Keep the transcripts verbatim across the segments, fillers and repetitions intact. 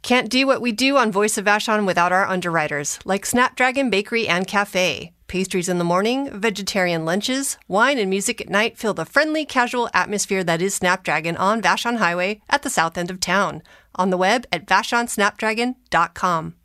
Can't do what we do on Voice of Vashon without our underwriters, like Snapdragon Bakery and Cafe. Pastries in the morning, vegetarian lunches, wine and music at night fill the friendly, casual atmosphere that is Snapdragon on Vashon Highway at the south end of town. On the web at vashon snapdragon dot com.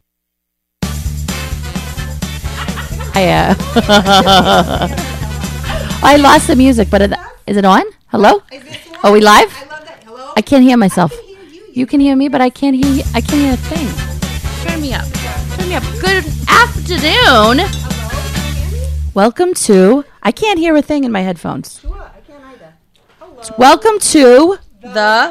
I, uh, I lost the music, but is it on? Hello? Are we live? I love that. Hello? I can't hear myself. I can hear you. You can hear me, but I can't hear you. I can't hear a thing. Turn me up. Turn me up. Good afternoon. Welcome to, I can't hear a thing in my headphones. Sure, I can't either. Hello. Welcome to the, the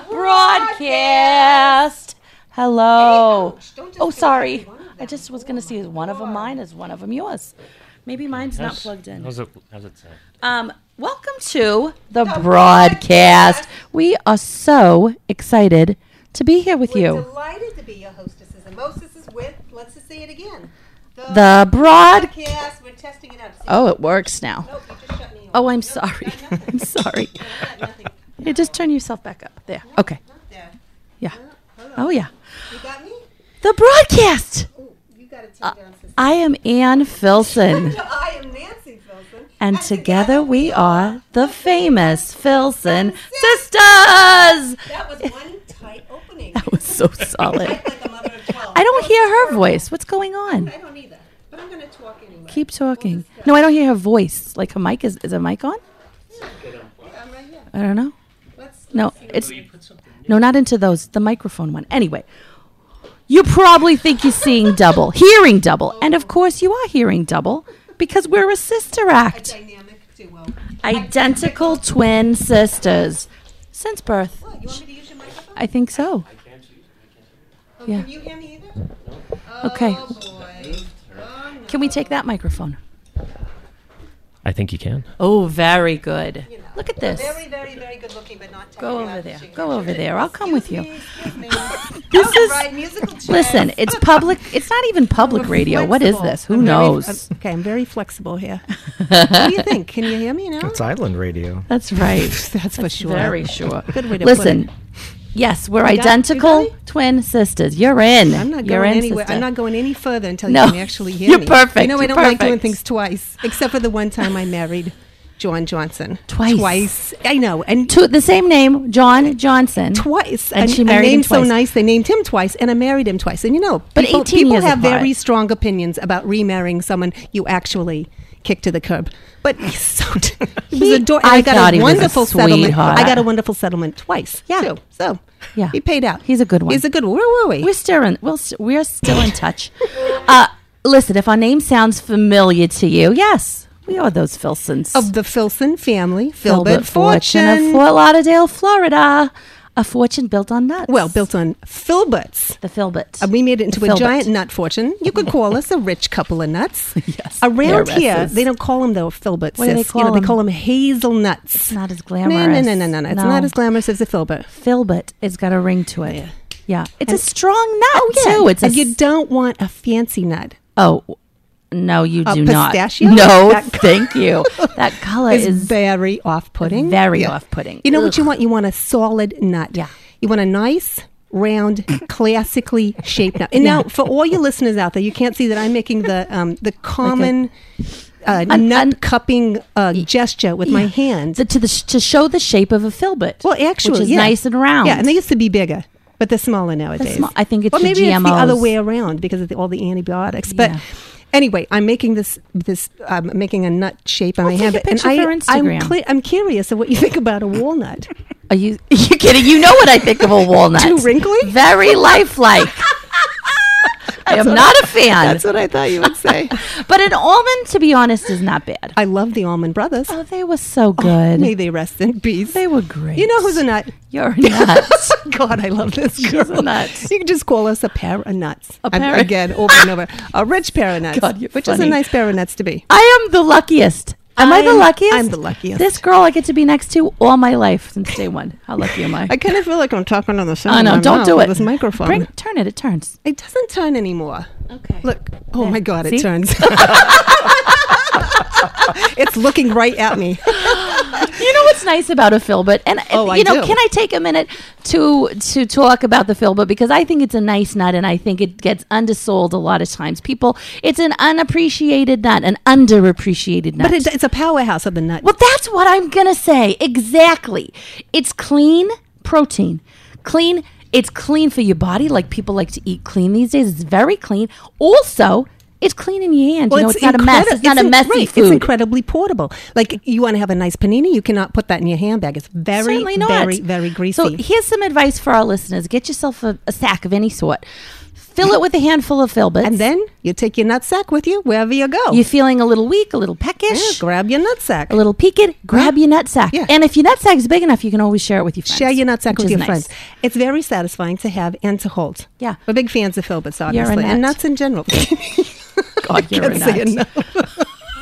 broadcast. Hello. Hey, ouch, don't just oh, sorry. one of them. I just was going to see is one of them mine, is one of them yours. Maybe mine's not plugged in. How's it, how's it sound? Um, welcome to the, the broadcast. broadcast. We are so excited to be here with We're you. delighted to be your hostesses and mostesses with, let's just say it again. The, the broad- broadcast. We're testing it out. See oh, it works now. Nope, you just shut me off. Oh, I'm nope, sorry. I'm sorry. No, nothing. You just turn yourself back up. There. No, Okay. not there. Yeah. No, hello. Oh, yeah. You got me? The broadcast. Ooh, you got to turn Uh, down, sister. I am Ann Filson. I am Nancy Filson. And together we are the famous Filson Sisters. That was one tight opening. That was so solid. Tight like a mother of twelve. I don't That hear was her horrible. voice. What's going on? I don't either. But I'm going to talk anyway. Keep talking. We'll discuss. No, I don't hear her voice. Like her mic is is a mic on? Yeah, I'm right here. I don't know. Let's, No, let's see. it's no, not into those. The microphone one. Anyway, you probably think you're seeing double, hearing double, and of course you are hearing double because we're a sister A act, dynamic duo. identical twin sisters since birth. What, you want me to use your microphone? I think so. Oh, yeah. Can you hear me either? Okay. Oh, boy. Oh, no. Can we take that microphone? I think you can. Oh, very good. You know, Look at this. Very, very, very good looking, but not Go technically over there. efficient. Go over there. I'll come with you. Excuse me, excuse me. This All is- right, musical chairs. Listen, it's public. It's not even public radio. What is this? Who I'm very- knows? I'm- okay, I'm very flexible here. What do you think? Can you hear me now? It's island radio. That's right. That's for sure. Very sure. Good way to Listen, put it. yes, we're You got- you identical got me? twin sisters. You're in. I'm not You're going in, anywhere. sister. I'm not going any further until No, you can actually hear you're me. perfect. You know, I You're don't like doing perfect. things twice, except for the one time I married John Johnson. Twice. Twice. I know. And Two, the same name, John Johnson. twice. And And she a married him name so twice. nice, they named him twice, and I married him twice. And you know, But people, eighteen people years have apart. very strong opinions about remarrying someone you actually kicked to the curb. But he's so he was He- ador- I I got thought a he was a wonderful settlement. sweetheart. I got a wonderful settlement twice. Yeah. too. So Yeah. he paid out. He's a good one. He's a good one. Where were we? We're still in. We'll, st- we're still in touch. Uh, listen, if our name sounds familiar to you, yes, we are those Filsons. Of the Filson family, Filbert, Fortune Fortune. of Fort Lauderdale, Florida. A fortune built on nuts. Well, built on Filberts. the Filbert. Uh, we made it into The a Filbert. giant nut fortune. You could call us a rich couple of nuts. Yes, Around they're here, S's. they don't call them though Filberts. What do they sis. call you know, them? They call them hazelnuts. It's not as No, glamorous. no, no, no, no, no. It's not as glamorous as a Filbert. Filbert. It's got a ring to it. Yeah. Yeah, it's And- a strong nut too. It's a and you s- don't want a fancy nut. oh no, you A do not. pistachio? No, That- thank you. That color It's is very off-putting. very Yeah. off-putting. You know Ugh. what you want? You want a solid nut. Yeah. You want a nice, round, classically shaped nut. And Yeah. now, for all your listeners out there, you can't see that I'm making the um, the common uh, An- nut an- cupping uh, gesture with my Yeah. hand. The, to the sh- to show the shape of a filbert. well, actually, which is yeah. nice and round. Yeah, and they used to be bigger, but they're smaller nowadays. small- I think it's or the maybe it's the other G M Os. way around because of the, all the antibiotics. But Yeah. anyway, I'm making this this um, making a nut shape on I'll my take hand, a and picture I, for Instagram. I'm, cle- I'm curious of what you think about a walnut. Are you you kidding? You know what I think of a walnut? Too wrinkly? Very lifelike. I am not a fan. That's what I thought you would say. But an almond, to be honest, is not bad. I love the Allman Brothers. Oh, they were so good. May they rest in peace. They were great. You know who's a nut? You're a nut. God, I love this She's girl. a nut. You can just call us a pair of nuts. A I'm- pair- Again, over and over. A rich pair of nuts. God, you're which is funny. a nice pair of nuts to be. I am the luckiest. Am I the I'm- luckiest? I'm the luckiest. This girl I get to be next to all my life since day one. How lucky am I? I kind of feel like I'm talking on the side I of know. my Don't mouth do with it. This microphone. Bring, turn it. It turns. It doesn't turn anymore. Okay. Look. Oh, There. my God, See? it turns. It's looking right at me. You know what's what's nice about a Filbert? And Oh, I you know, do. can I take a minute to to talk about the Filbert, because I think it's a nice nut, and I think it gets undersold a lot of times. People, it's an unappreciated nut, an underappreciated nut. But it, it's a powerhouse of the nut. Well, that's what I'm gonna say. Exactly. It's clean protein, clean. It's clean for your body. Like people like to eat clean these days. It's very clean. Also, it's clean in your hand. You know, it's, not a mess. incredi- It's not a in- messy right, food. It's incredibly portable. Like you want to have a nice panini, you cannot put that in your handbag. It's very, Certainly not. very, very greasy. So here's some advice for our listeners: get yourself a, a sack of any sort. Fill it with a handful of Filberts. and then you take your nut sack with you wherever you go. you're feeling a little weak, a little Yeah, peckish, grab your nut sack. a little peaked, grab your nut sack. Yeah. And if your nut sack is big enough, you can always share it with your friends. Share your nut sack which with is your nice. friends. It's very satisfying to have and to hold. Yeah. We're big fans of Filberts, You're a obviously, and nut. nuts in general. God, you're a Can't say nut. enough.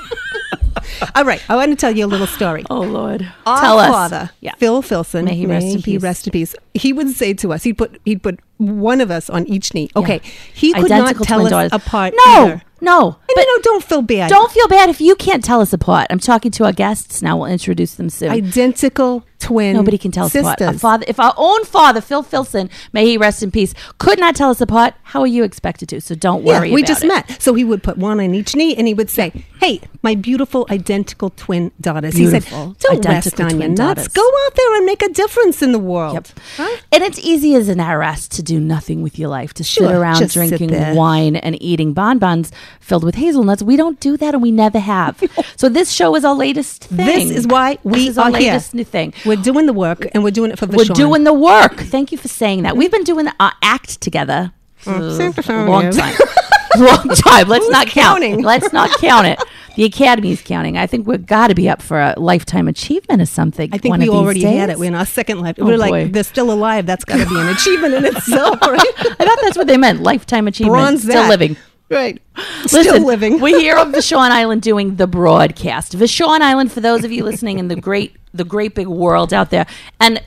All right, I want to tell you a little story. Oh Lord, Our tell us. father, Yeah. Phil Filson, May he rest in peace. rest in peace. He would say to us, he'd put he'd put one of us on each knee. Okay, Yeah. he could Identical not tell twin us daughters. apart. No, either. no. And But you know, don't feel bad. don't feel bad if you can't tell us apart. I'm talking to our guests now. We'll introduce them soon. Identical twin. Nobody can tell us sisters. apart. Our father, if our own father, Phil Filson, may he rest in peace, could not tell us apart, how are you expected to? So don't Yeah, worry we about just it. met. So he would put one on each knee and he would say, "Hey, my beautiful identical twin daughters." Beautiful He said, "Don't rest identical on your twin nuts. daughters." Go out there and make a difference in the world." Yep. Huh? And it's easy as an heiress to do nothing with your life, to Sure, sit around just sit drinking there. wine and eating bonbons filled with hazelnuts. We don't do that, and we never have. So this show is our latest thing. This is why we this is our are here. latest new thing. We're doing the work and we're doing it for We're Vashon. doing the work. Thank you for saying that. We've been doing our act together for a long time. Long time. Let's Who's not count. counting? Let's not count it. The Academy's counting. I think we've got to be up for a lifetime achievement or something. I think one we of these already days. had it. We're in our second life. Oh, We're boy. like, they're still alive. That's got to be an achievement in itself, right? I thought that's what they meant. Lifetime achievement. Bronze Still that. living. Right. Listen, Still living. We're here on Vashon Island doing the broadcast. Vashon Island, for those of you listening in the great, the great big world out there, and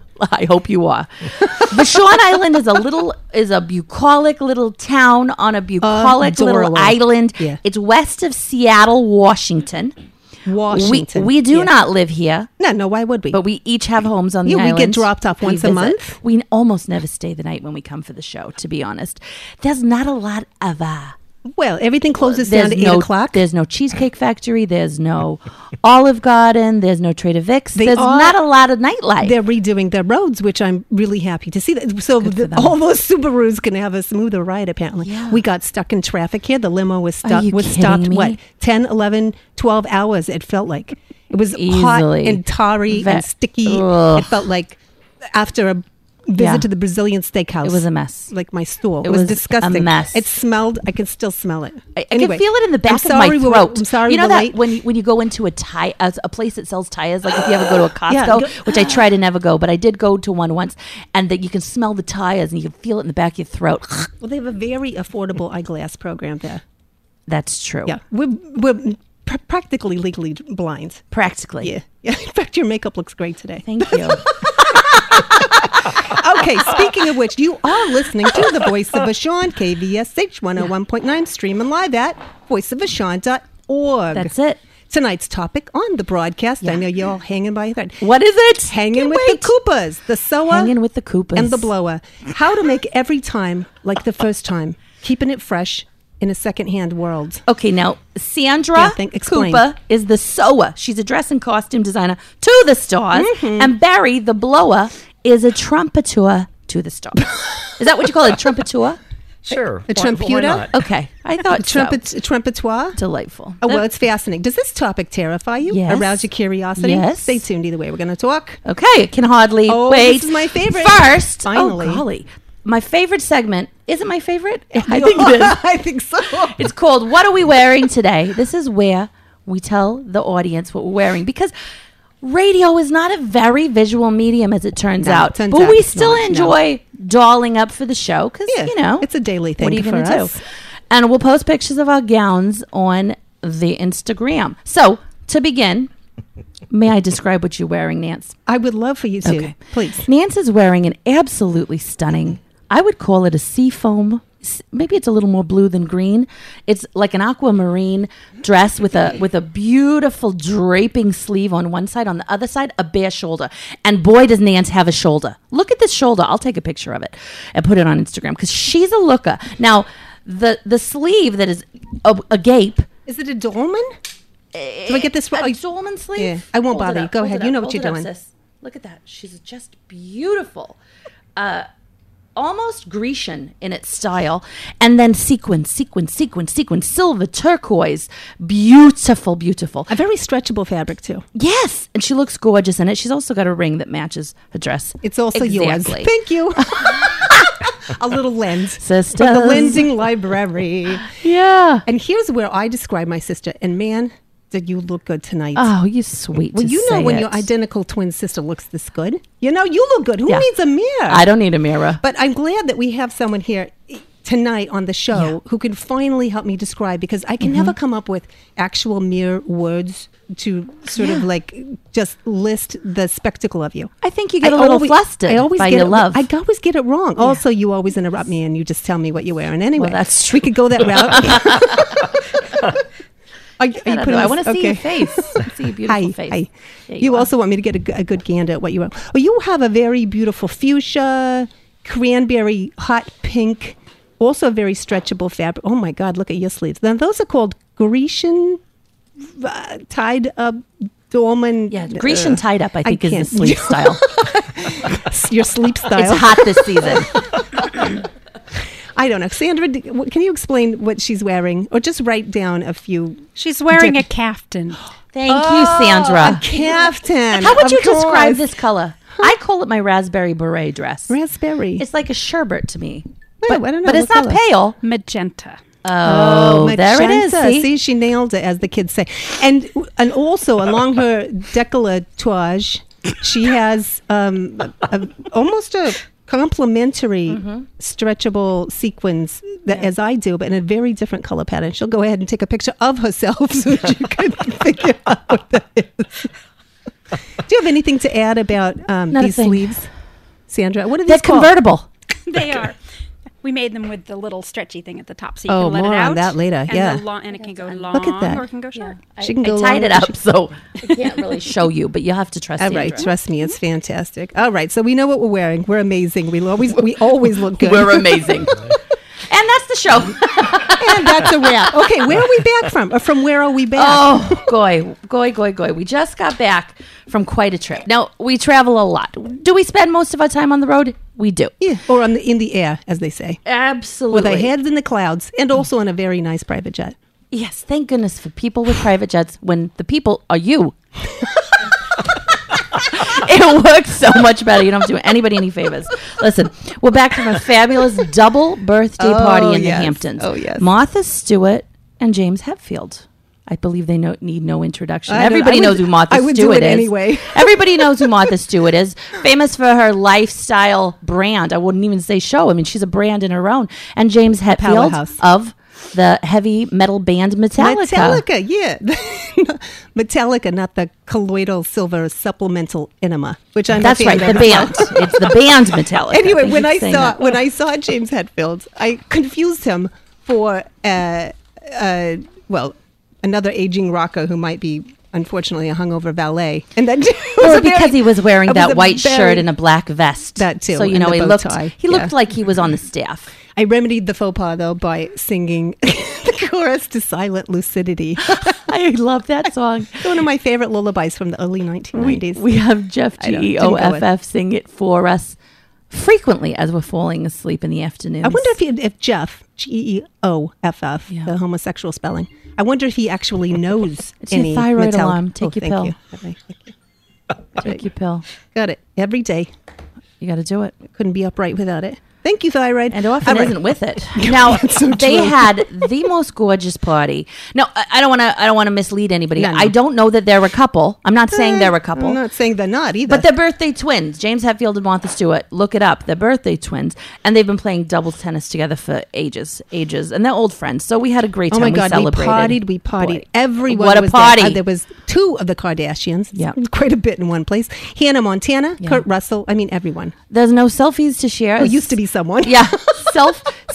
I hope you are. Vashon Island is a little, is a bucolic little town on a bucolic little Adorable. island. Yeah. It's west of Seattle, Washington. Washington. We, we do Yeah. not live here, No, no, why would we? but we each have homes on the Yeah, we island. get dropped off We once a visit. month. We almost never stay the night when we come for the show, to be honest. There's not a lot of uh, well, everything closes there's down to no, eight o'clock. There's no Cheesecake Factory. There's no Olive Garden. There's no Trader Vic's. They There's are- not a lot of nightlife. They're redoing their roads, which I'm really happy to see. That. So Good for the, them. all those Subarus can have a smoother ride, apparently. Yeah. We got stuck in traffic here. The limo was stuck. you was kidding stopped, me? what, ten, eleven, twelve hours, it felt like. It was hot Easily. and tarry Ve- and sticky. Ugh. It felt like after a visit Yeah. to the Brazilian steakhouse. It was a mess. Like my stool. It, It was, was a disgusting. mess. It smelled, I can still smell it. I, I Anyway, can feel it in the back I'm of sorry my we were- throat. I'm sorry You know we're that late. when you, when you go into a tire, a, a place that sells tires, like if you ever go to a Costco, Yeah, go- which I try to never go, but I did go to one once, and that you can smell the tires and you can feel it in the back of your throat. Well, they have a very affordable eyeglass program there. That's true. Yeah, we're, we're pr- practically legally blind. Practically. Yeah, yeah. In fact, your makeup looks great today. Thank you. Okay, speaking of which, you are listening to the Voice of Vashon, K V S H one oh one point nine, streaming live at voice of vashon dot org. That's it. Tonight's topic on the broadcast, I Yeah. know you're all hanging by your thread. What is it? Hanging Can't with wait. the Koopas, the Soa Hanging with the Koopas. and the Blower. How to make every time like the first time, keeping it fresh in a secondhand world. Okay, now Sandra Yeah, think- explain. Cooper is the sewer. She's a dress and costume designer to the stars, Mm-hmm. and Barry the blower is a trumpeter to the stars. Is that what you call it, trumpeter? Sure. A Why- why trumpeter? not? Okay, I thought Trumpet, so. Trumpetoir? Delightful. Oh, well, it's fascinating. Does this topic terrify you? Yes. Arouse your curiosity? Yes. Stay tuned either way. We're going to talk. Okay, it can hardly Oh, wait. this is my favorite. First, Finally. oh golly, my favorite segment. Is it my favorite? I think it is. I think so. It's called What Are We Wearing Today? This is where we tell the audience what we're wearing, because radio is not a very visual medium, as it turns No, out. it turns but out we it's still not, no. enjoy dolling up for the show because, Yeah, you know, it's a daily thing what are you for gonna us. do? And we'll post pictures of our gowns on the Instagram. So, to begin, may I describe what you're wearing, Nance? I would love for you to. Okay. Please. Nance is wearing an absolutely stunning, I would call it a seafoam s- maybe it's a little more blue than green. It's like an aquamarine dress with a with a beautiful draping sleeve on one side. On the other side, a bare shoulder. And boy, does Nance have a shoulder. Look at this shoulder. I'll take a picture of it and put it on Instagram because she's a looker. Now, the the sleeve that is a, a gape. Is it a dolman? Do I get this right? A dolman sleeve? Yeah, I won't Hold it bother you. up, Go hold ahead. it You up, know what hold you're it up, doing. sis. Look at that. She's just beautiful. Uh, almost Grecian in its style. And then sequin, sequin, sequin, sequin, silver, turquoise. Beautiful, beautiful. A very stretchable fabric, too. Yes. And she looks gorgeous in it. She's also got a ring that matches her dress. It's also Exactly. yours. Thank you. A little lens. Sisters. From the lensing library. Yeah. And here's where I describe my sister. And man, did you look good tonight. Oh, you sweet. Well, to you know say when it. your identical twin sister looks this good. You know, you look good. Who Yeah. needs a mirror? I don't need a mirror. But I'm glad that we have someone here tonight on the show Yeah. who can finally help me describe, because I can Mm-hmm. never come up with actual mere words to sort of Yeah. like just list the spectacle of you. I think you get I a little always- flustered I always by get your it, love. I always get it wrong. Also, you always interrupt me and you just tell me what you're wearing. Anyway, Well, that's we could go that route. Are, you- are you I, putting I this- want to see okay. your face. I wanna see your beautiful Hi, face. hi. There You, are. also want me to get a, g- a good gander at what you want. Well, you have a very beautiful fuchsia, cranberry, hot pink, also a very stretchable fabric. Oh my God, look at your sleeves. Now, those are called Grecian uh, tied up dolman. Yeah, Grecian uh, tied up, I think, is can't- the sleep style. Your sleep style. It's hot this season. I don't know. Sandra, d- what- can you explain what she's wearing? Or just write down a few. She's wearing Dip. a caftan. Thank you, Sandra. A caftan. How would of you describe course. this color? I call it my raspberry beret dress. Raspberry. It's like a sherbet to me. Oh, but, I don't know. but it's What not color? pale. Magenta. Oh, there it is. magenta. See? she nailed it, as the kids say. And and also along her décolletage, she has um, a, a, almost a complementary Mm-hmm. stretchable sequins that, as I do, but in a very different color pattern. She'll go ahead and take a picture of herself so that you can figure out what that is. Do you have anything to add about um, Not a these thing. sleeves, Sandra? What are They're these called? convertible. They are. We made them with the little stretchy thing at the top, so you Oh, can let more it on out. that later, And yeah. the long, and it can go long, Look at that. or it can go short. She can I, go I tied long it or up, she- so I can't really show you, but you'll have to trust All Sandra. right, trust me, it's fantastic. All right, so we know what we're wearing. We're amazing. We always we always look good. We're amazing. And that's the show. And that's a wrap. Okay, where are we back from? Or from where are we back? Oh, goy, goy, goy, goy. We just got back from quite a trip. Now, we travel a lot. Do we spend most of our time on the road? We do. Yeah, or on the in the air, as they say, Absolutely. with our heads in the clouds, and also on a very nice private jet. Yes, thank goodness for people with private jets when the people are you. It works so much better. You don't have to do anybody any favors. Listen, we're back from a fabulous double birthday Oh, party in yes. the Hamptons. Oh, yes. Martha Stewart and James Hetfield. I believe they know, need no introduction. I don't- Everybody I would- knows who Martha I would do Stewart it is. anyway. Everybody knows who Martha Stewart is. Famous for her lifestyle brand. I wouldn't even say show. I mean, she's a brand in her own. And James Hetfield Powerhouse. of the heavy metal band Metallica. Metallica, yeah. Metallica, not the colloidal silver supplemental enema, which I'm a That's fan right, of. the band. It's the band Metallica. Anyway, Thank when you for I saying saw that. when I saw James Hetfield, I confused him for uh, uh, well, another aging rocker who might be unfortunately a hungover valet, and then Well, because he was wearing it was that a white very- shirt and a black vest. That too, So you and know the he bow looked tie, he yeah. looked like he was on the staff. I remedied the faux pas though by singing the chorus to "Silent Lucidity," I love that song. one of my favorite lullabies from the early nineteen We, nineties. we have Jeff I G don't- E didn't O go F with- F sing it for us frequently as we're falling asleep in the afternoon. I wonder if he, if Jeff G E O F F, Yeah. the homosexual spelling. I wonder if he actually knows It's your any thyroid Metallica- alarm. Take Oh, your thank pill. you. Okay, thank you. Take your pill. Got it every day. You got to do it. Couldn't be upright without it. Thank you, thyroid. And often All right. isn't with it. Now they had the most gorgeous party. No, I I don't want to. I don't want to mislead anybody. No, no. I don't know that they're a couple. I'm not saying they're a couple. I'm not saying they're not either. But they're birthday twins. James Hetfield and Martha Stewart. Look it up. They're birthday twins. And they've been playing doubles tennis together for ages, ages. And they're old friends. So we had a great oh time. my God, we celebrated. partied. We partied. Boy, Everyone What a was party. There. Uh, there was two of the Kardashians. Yeah. Quite a bit in one place. Hannah Montana, Yeah. Kurt Russell. I mean, everyone. There's no selfies to share. Oh, used to be someone. Yeah. Self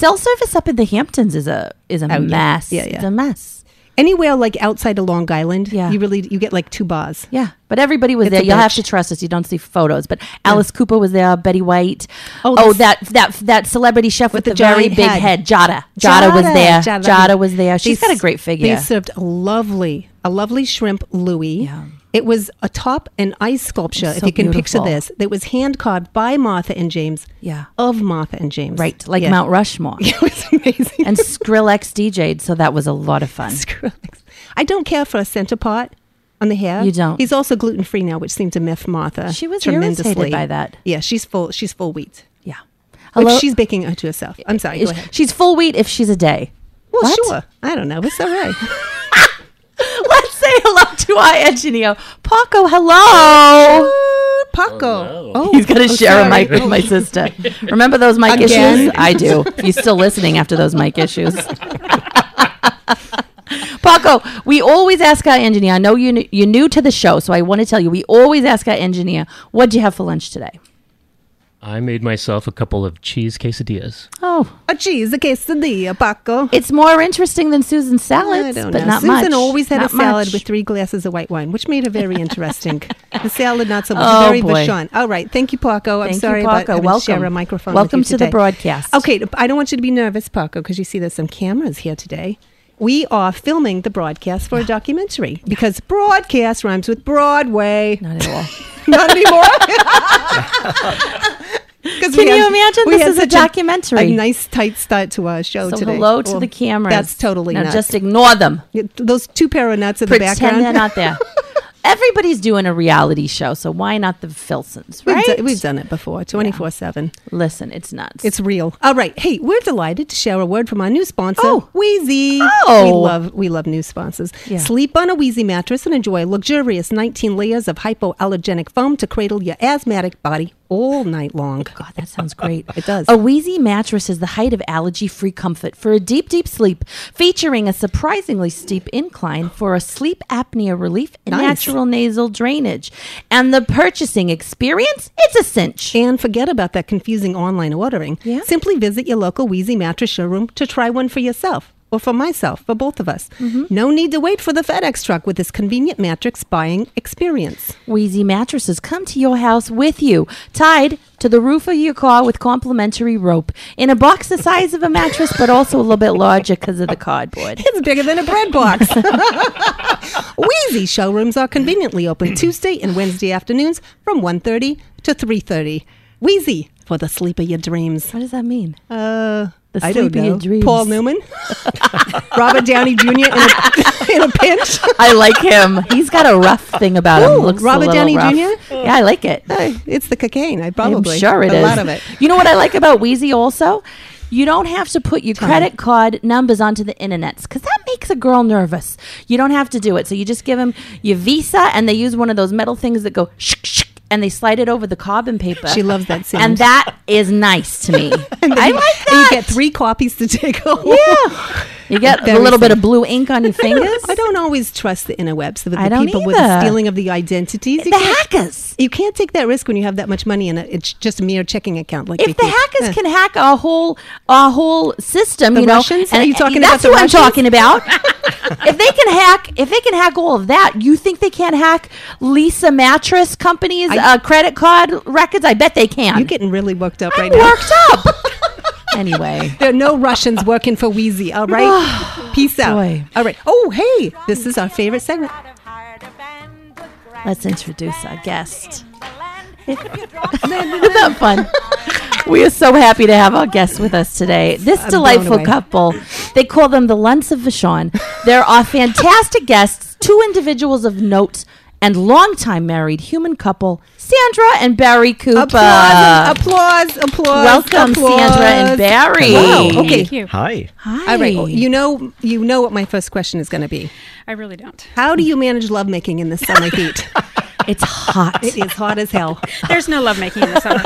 cell service up in the Hamptons is a is a Oh, yeah. mess. Yeah, yeah. It's a mess. Anywhere like outside of Long Island, Yeah. you really you get like two bars. Yeah, but everybody was It's there. a You'll have bitch. to trust us. You don't see photos, but Alice Cooper was there. Betty White. Oh, Oh, this- that that that celebrity chef with, With the, the very giant big head. head, Jada. Jada. was there. Jada, Jada. was there. She's They got a s- great figure. They served a lovely, a lovely shrimp Louis. Yeah. It was a top and ice sculpture, It's if so you can beautiful. picture this. That was hand carved by Martha and James. Yeah. Of Martha and James. Right, like Yeah. Mount Rushmore. It was amazing. And Skrillex D J'd, so that was a lot of fun. Skrillex. I don't care for a center part on the hair. You don't? He's also gluten free now, which seemed to miff Martha. She was tremendously. irritated by that. Yeah, she's full. She's full wheat. Yeah. Which Hello? she's baking it to herself. I'm sorry. Go Is- ahead. She's full wheat if she's a day. Well, What? sure. I don't know. It's all right. Let's say hello to our engineer, Paco. Hello. Paco. Oh, He's got to oh, share a sorry. mic with my sister. Remember those mic Again? issues? I do. He's still listening after those mic issues. Paco, we always ask our engineer. I know you kn- you're new to the show, so I want to tell you. We always ask our engineer, "What'd you have for lunch today?" I made myself a couple of cheese quesadillas. Oh, A cheese, a quesadilla, Paco. it's more interesting than Susan's salads, I don't but know. not Susan much. always had Not a salad much. with three glasses of white wine, which made her very interesting. The salad, not so much. Oh, very boy. Vachon. All right. Thank you, Paco. I'm Thank you, sorry about Paco. having to Welcome. share a microphone Welcome with you to the today. broadcast. Okay. I don't want you to be nervous, Paco, because you see there's some cameras here today. We are filming the broadcast for a documentary because broadcast rhymes with Broadway. Not at all. Not anymore. Can Can you imagine this is a documentary? A, nice tight start to our show So today. hello to Well, the cameras. That's totally now. nuts. Just ignore them. Yeah, those two pair of nuts in the Pretend background. they're not there. Everybody's doing a reality show, so why not the Filsons, We've, right? do- we've done it before, twenty-four seven. Listen, it's nuts. It's real. All right. Hey, we're delighted to share a word from our new sponsor, Oh. Wheezy. Oh. We love we love new sponsors. Yeah. Sleep on a Wheezy mattress and enjoy luxurious nineteen layers of hypoallergenic foam to cradle your asthmatic body all night long. God, that sounds great. It does. A Wheezy mattress is the height of allergy-free comfort for a deep, deep sleep, featuring a surprisingly steep incline for a sleep apnea relief and Nice. natural nasal drainage. And the purchasing experience, it's a cinch. And forget about that confusing online ordering. Yeah. Simply visit your local Wheezy mattress showroom to try one for yourself. Or for myself, for both of us. Mm-hmm. No need to wait for the FedEx truck with this convenient mattress buying experience. Wheezy mattresses come to your house with you, tied to the roof of your car with complimentary rope, in a box the size of a mattress, but also a little bit larger because of the cardboard. It's bigger than a bread box. Wheezy showrooms are conveniently open Tuesday and Wednesday afternoons from one thirty to three thirty. Wheezy, for the sleep of your dreams. What does that mean? Uh, The I sleep don't of know. your dreams. Paul Newman, Robert Downey Junior in a, in a pinch. I like him. He's got a rough thing about him. Ooh, Looks a Robert little Downey rough. Junior? Yeah, I like it. Uh, it's the cocaine. I probably I'm sure it a is. lot of it. You know what I like about Wheezy also? You don't have to put your credit card numbers onto the internets because that makes a girl nervous. You don't have to do it. So you just give them your Visa and they use one of those metal things that go shk, shk, and they slide it over the carbon paper. She loves that sound. And that is nice to me. And then I you, like that. and you get three copies to take home. Yeah. You get a Very little bit safe. of blue ink on your fingers. I don't always trust the interwebs with I the don't people with the either. stealing of the identities. You The can't- hackers. You can't take that risk when you have that much money in it. It's just a mere checking account. Like If they the think. hackers Eh. can hack our whole our whole system, The you know, Russians? Are you talking that's about the who I'm Russians? talking about. If they can hack, if they can hack all of that, you think they can't hack Lisa Mattress Company's I- uh, credit card records? I bet they can. You're getting really worked up I'm right now. worked up. Anyway, There are no Russians working for Wheezy. All right, peace out. Boy. All right. Oh, hey, this is our favorite segment. let's introduce our guest. Isn't that fun? We are so happy to have our guests with us today. This I'm blown delightful away. couple, they call them the Lunts of Vashon. There are fantastic guests, two individuals of note, and longtime married human couple, Sandra and Barry Cooper. Applause! Applause! Applause! Welcome, applause. Sandra and Barry. Wow. Okay. Thank you. Hi. Hi. All right. You know, you know what my first question is going to be. I really don't. How do you manage lovemaking in this summer heat? It's hot. It is hot as hell. There's no lovemaking in the summer.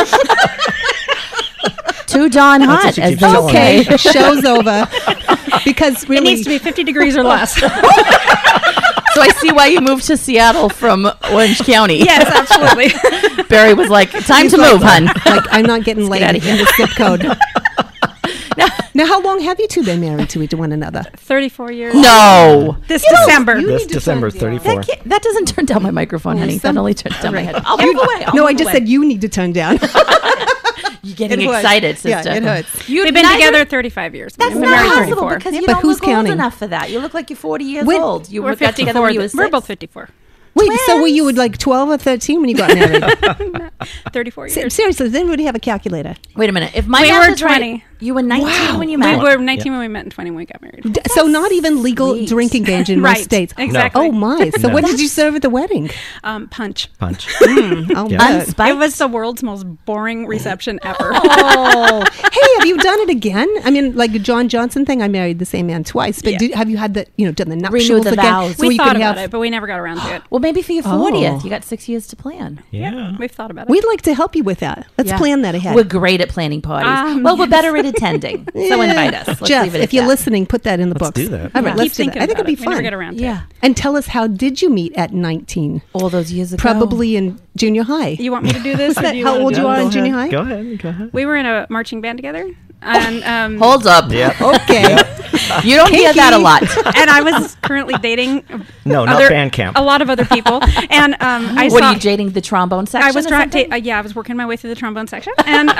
Too darn what hot, she as keeps they telling say. Okay, show's over. Because It really, needs to be fifty degrees or less. So I see why you moved to Seattle from Orange County. Yes, absolutely. Barry was like, time He's to like- move, hun. like I'm not getting laid outta in here. the zip code. Now, how long have you two been married to each one another? thirty-four years. No. This You know, December. you This need to December, turn down. thirty-four. That, can't- that doesn't turn down my microphone, honey. some- That only turns down my Right. head. I'll move away. I'll No, I move just away. said you need to turn down. You're getting It hurts. excited, sister. Yeah, it hurts. You, We've been neither- together thirty-five years. That's We've not been married possible thirty-four. because you But don't who's look old counting? enough for that. You look like you're forty years When- old. You We're got together when you were fifty-four. We're six. both fifty-four. Wait, so were you like twelve or thirteen when you got married? thirty-four Se- years. Seriously, does anybody have a calculator? Wait a minute. If my We math were is right, twenty. you were nineteen Wow. when you We met. were nineteen when we met and twenty when we got married. D- so not even legal sweet. drinking age in Right, most states. exactly. Oh my! So No. what did you serve at the wedding? Um, punch. Punch. Oh, Yeah. bet. Unspiked. It was the world's most boring reception ever. Oh, hey, have you done it again? I mean, like the John Johnson thing. I married the same man twice, but Yeah. did, have you had the you know done the Renew nuptials the again? vows. So we you thought could about have- it, but we never got around to it. Well, maybe for your Oh. fortieth. You got six years to plan. Yeah. We've thought about it. We'd like to help you with that. Let's Yeah. plan that ahead. We're great at planning parties. Um, well, we're yes. better at attending. So invite us. Let's Jeff, leave it at if you're that. listening, put that in the Let's books. do that. All right, Yeah. let's Keep do thinking that. I think about it'd be it. We never fun. get around to Yeah. it. And tell us, how did you meet at nineteen? All those years ago. Probably in junior high. You want me to do this? or that do you how wanna old do you it? are Go in junior ahead. high? Go ahead. Go ahead. We were in a marching band together, and um, Hold up. Yep. Okay. You don't hear that a lot. and I was currently dating No, not other, band camp. a lot of other people, and um, I What saw. are you dating the trombone section? I was or trying. something? Uh, yeah, I was working my way through the trombone section, and um,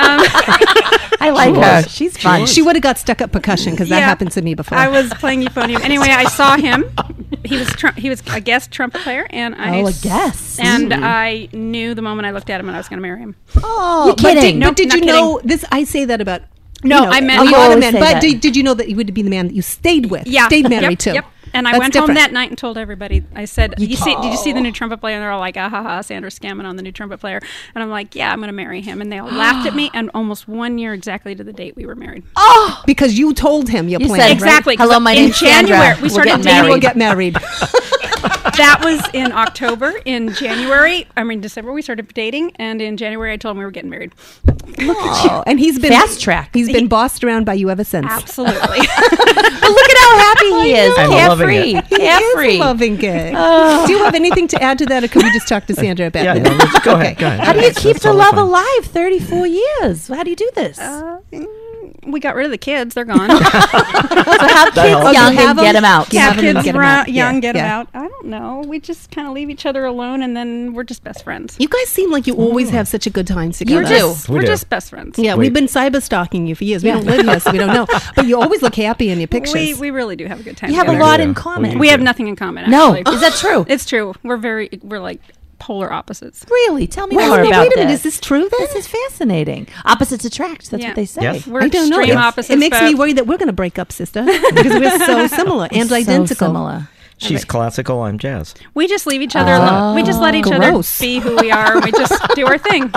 I like She her. was. She's fun. She would have got stuck up percussion because that Yeah. happened to me before. I was playing euphonium. Anyway, I saw him. He was tr- he was a guest trumpet player, and I Oh, a s- guest. And I knew the moment I looked at him, and I was going to marry him. Oh, You're but did, kidding. but Nope, did not you know this? I say that about No, you know, I meant- a You lot of always men. say But that. did, did you know that he would be the man that you stayed with? Yeah, stayed married yep, to. Yep. And I That's went different. home that night and told everybody. I said, "You see? Did you see the new trumpet player?" And they're all like, "Ah ha ha, Sandra's scamming on the new trumpet player." And I'm like, "Yeah, I'm going to marry him." And they all laughed at me. And almost one year exactly to the date we were married. Oh, because you told him your You plan. said, right? Exactly. 'cause Hello, my in name's Sandra. January, we We're started getting dating. You will married. get married. That was in October. In January, I mean December, we started dating, and in January, I told him we were getting married. Oh, and he's been Fast track. He's been bossed around by you ever since. Absolutely. But look at how happy he is. I'm loving Carefree. it. He Carefree. is loving it. Do you have anything to add to that, or can we just talk to Sandra about Yeah, it? no, let's- go ahead. Go ahead. How do you That's- keep that's the totally love fine. alive thirty-four years? How do you do this? Uh, mm, we got rid of the kids. They're gone. so have kids helps. young You have and get them? them out. You yeah, have them and kids get 'em ra- out. young, Yeah, get them yeah. out. I don't know. We just kind of leave each other alone, and then we're just best friends. You guys seem like you always have such a good time You together. do. We We're do. just best friends. Yeah, Wait. we've been cyber stalking you for years. We don't live here, so we don't know. But you always look happy in your pictures. We we really do have a good time. You have a together. lot do. in We common. do. We have nothing in common. No, Actually. is that true? It's true. We're very we're like polar opposites. Really? Tell me Wait a more minute, about wait a minute. this. Is this true then? This is fascinating. Opposites attract. That's Yeah. what they say. Yes. We're I don't know. extreme It- opposites. It makes but me worried that we're going to break up, sister, because we're so similar and So identical. similar. She's classical. I'm jazz. We just leave each other alone. We just let each Gross. other be who we are. And we just do our thing.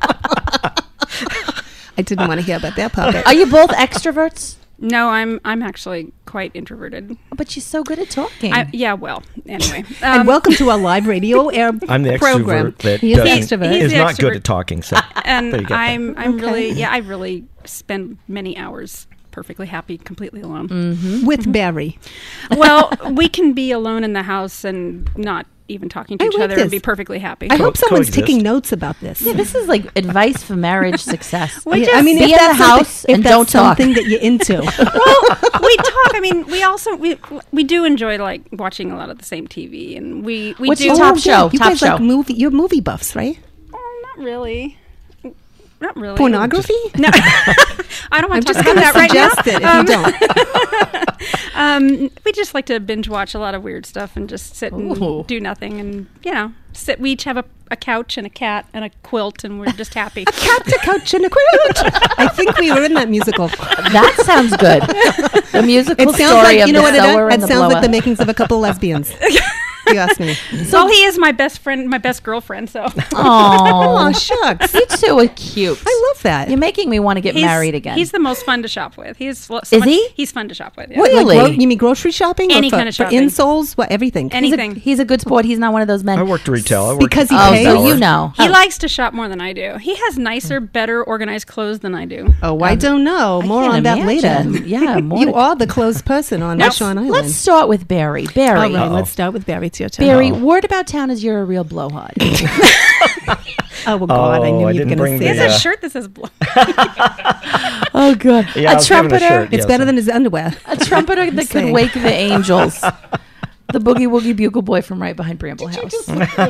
I didn't want to hear about that puppet. Are you both extroverts? No, I'm I'm actually quite introverted. But you're so good at talking. I, yeah, well, anyway. And Um, welcome to our live radio air I'm the program. extrovert that He is the doesn't- extrovert. He's is the not good extrovert. at talking. So and there you go. I'm I'm Okay. really yeah I really spend many hours perfectly happy, completely alone. Mm-hmm. with Barry. Well, we can be alone in the house and not even talking to I each like other and this. be perfectly happy. I hope someone's coexist. taking notes about this. yeah, this is like advice for marriage success. We Yeah, just I mean, be if in the that's something- house if and that's don't talk. something that you're into. we talk. I mean, we also we we do enjoy like watching a lot of the same T V, and we we What's do. your top Oh, show? You Top guys show. like movie? You're movie buffs, right? Oh, not really. Not really. Pornography? No, I don't want I'm to just talk going about to that right now. suggest it if Um, you don't. Um, we just like to binge watch a lot of weird stuff and just sit and Ooh. do nothing, and you know, sit. We each have a, a couch and a cat and a quilt, and we're just happy. Cat to couch and a quilt. I think we were in that musical. That sounds good. The musical It sounds story like of you know the what it, sower it and the sounds blower. like the makings of a couple lesbians. If you ask me. So he is my best friend, my best girlfriend. So Oh Oh, shucks! you two are cute. I love that. You're making me want to get he's, married again. He's the most fun to shop with. He's lo- Is much- he? He's fun to shop with. Yeah. What, like Really? gro- you mean grocery shopping? or Any for, kind of for shopping. insoles? What everything? he's, a, Anything. he's a good sport. He's not one of those men. I worked retail. I worked Because he oh, pays? so you know. He likes to shop more than I do. He has nicer, better organized clothes than I do. Oh, I don't know. I More can't on that imagine. later. Yeah, more You to- are the closed person on Now, Vashon Island. Let's start with Barry. Barry. All right, Uh-oh. let's start with Barry. it's your turn. Barry, word about town is you're a real blowhard. Oh, well, God, Oh, I knew I you were didn't going to bring say He the, has that. a uh, shirt that says blow. Oh, God. Yeah, I a was given a trumpeter. shirt. It's Yes, better I'm- than his underwear. A trumpeter that could saying. wake the angels. The Boogie Woogie Bugle Boy from right behind Bramble House.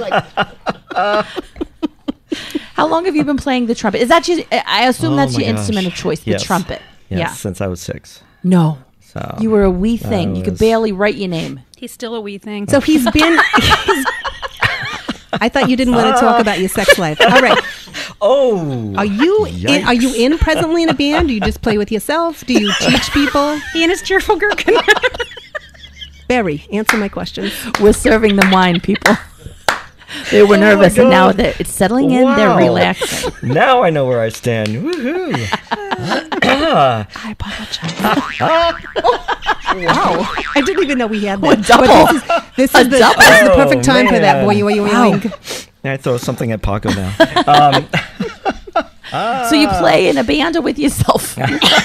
How long have you been playing the trumpet? Is that your, I assume Oh that's my your gosh. instrument of choice, the Yes. trumpet. Yes, Yeah. since I was six. No. So You were a wee thing. You could was- barely write your name. He's still a wee thing. So he's been. he's- I thought you didn't want to talk about your sex life. All right. Oh, Are you in, are you in presently in a band? Do you just play with yourself? Do you teach people? he and his cheerful gherkin. Barry, answer my questions. We're serving them wine, people. They were Oh my nervous, and now God. that it's settling in, they're Wow. relaxing. Now I know where I stand. Woohoo! Ah, I apologize. Wow. I didn't even know we had that. What double? But This is, this A is, the, double? this is the Oh, perfect time for that. man. Boy, boy, boy, Wow. boing. I throw something at Paco now. Um, So you play in a band or with yourself?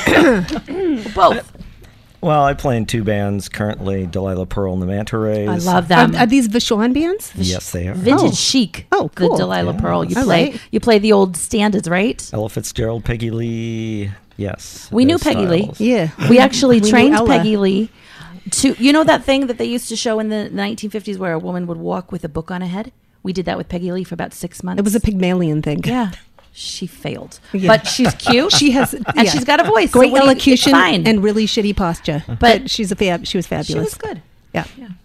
Both. well, I play in two bands currently: Delilah Pearl and the Manta Rays. I love Are, them. are these Vashon bands? Yes, they are. Vintage Oh. chic. Oh, cool. The Delilah Yeah. Pearl. You All play. right. You play the old standards, right? Ella Fitzgerald, Peggy Lee. Yes, We knew those Peggy Lee. styles. Yeah. We actually We knew trained Ella. Peggy Lee to. You know that thing that they used to show in the nineteen fifties where a woman would walk with a book on her head? We did that with Peggy Lee for about six months. It was a Pygmalion thing. Yeah. She failed. Yeah. But she's cute. She has, and yeah. she's got a voice. so Great what do you- it's elocution fine. and really shitty posture. But, she's a fab. She was fabulous. she was good. Yeah.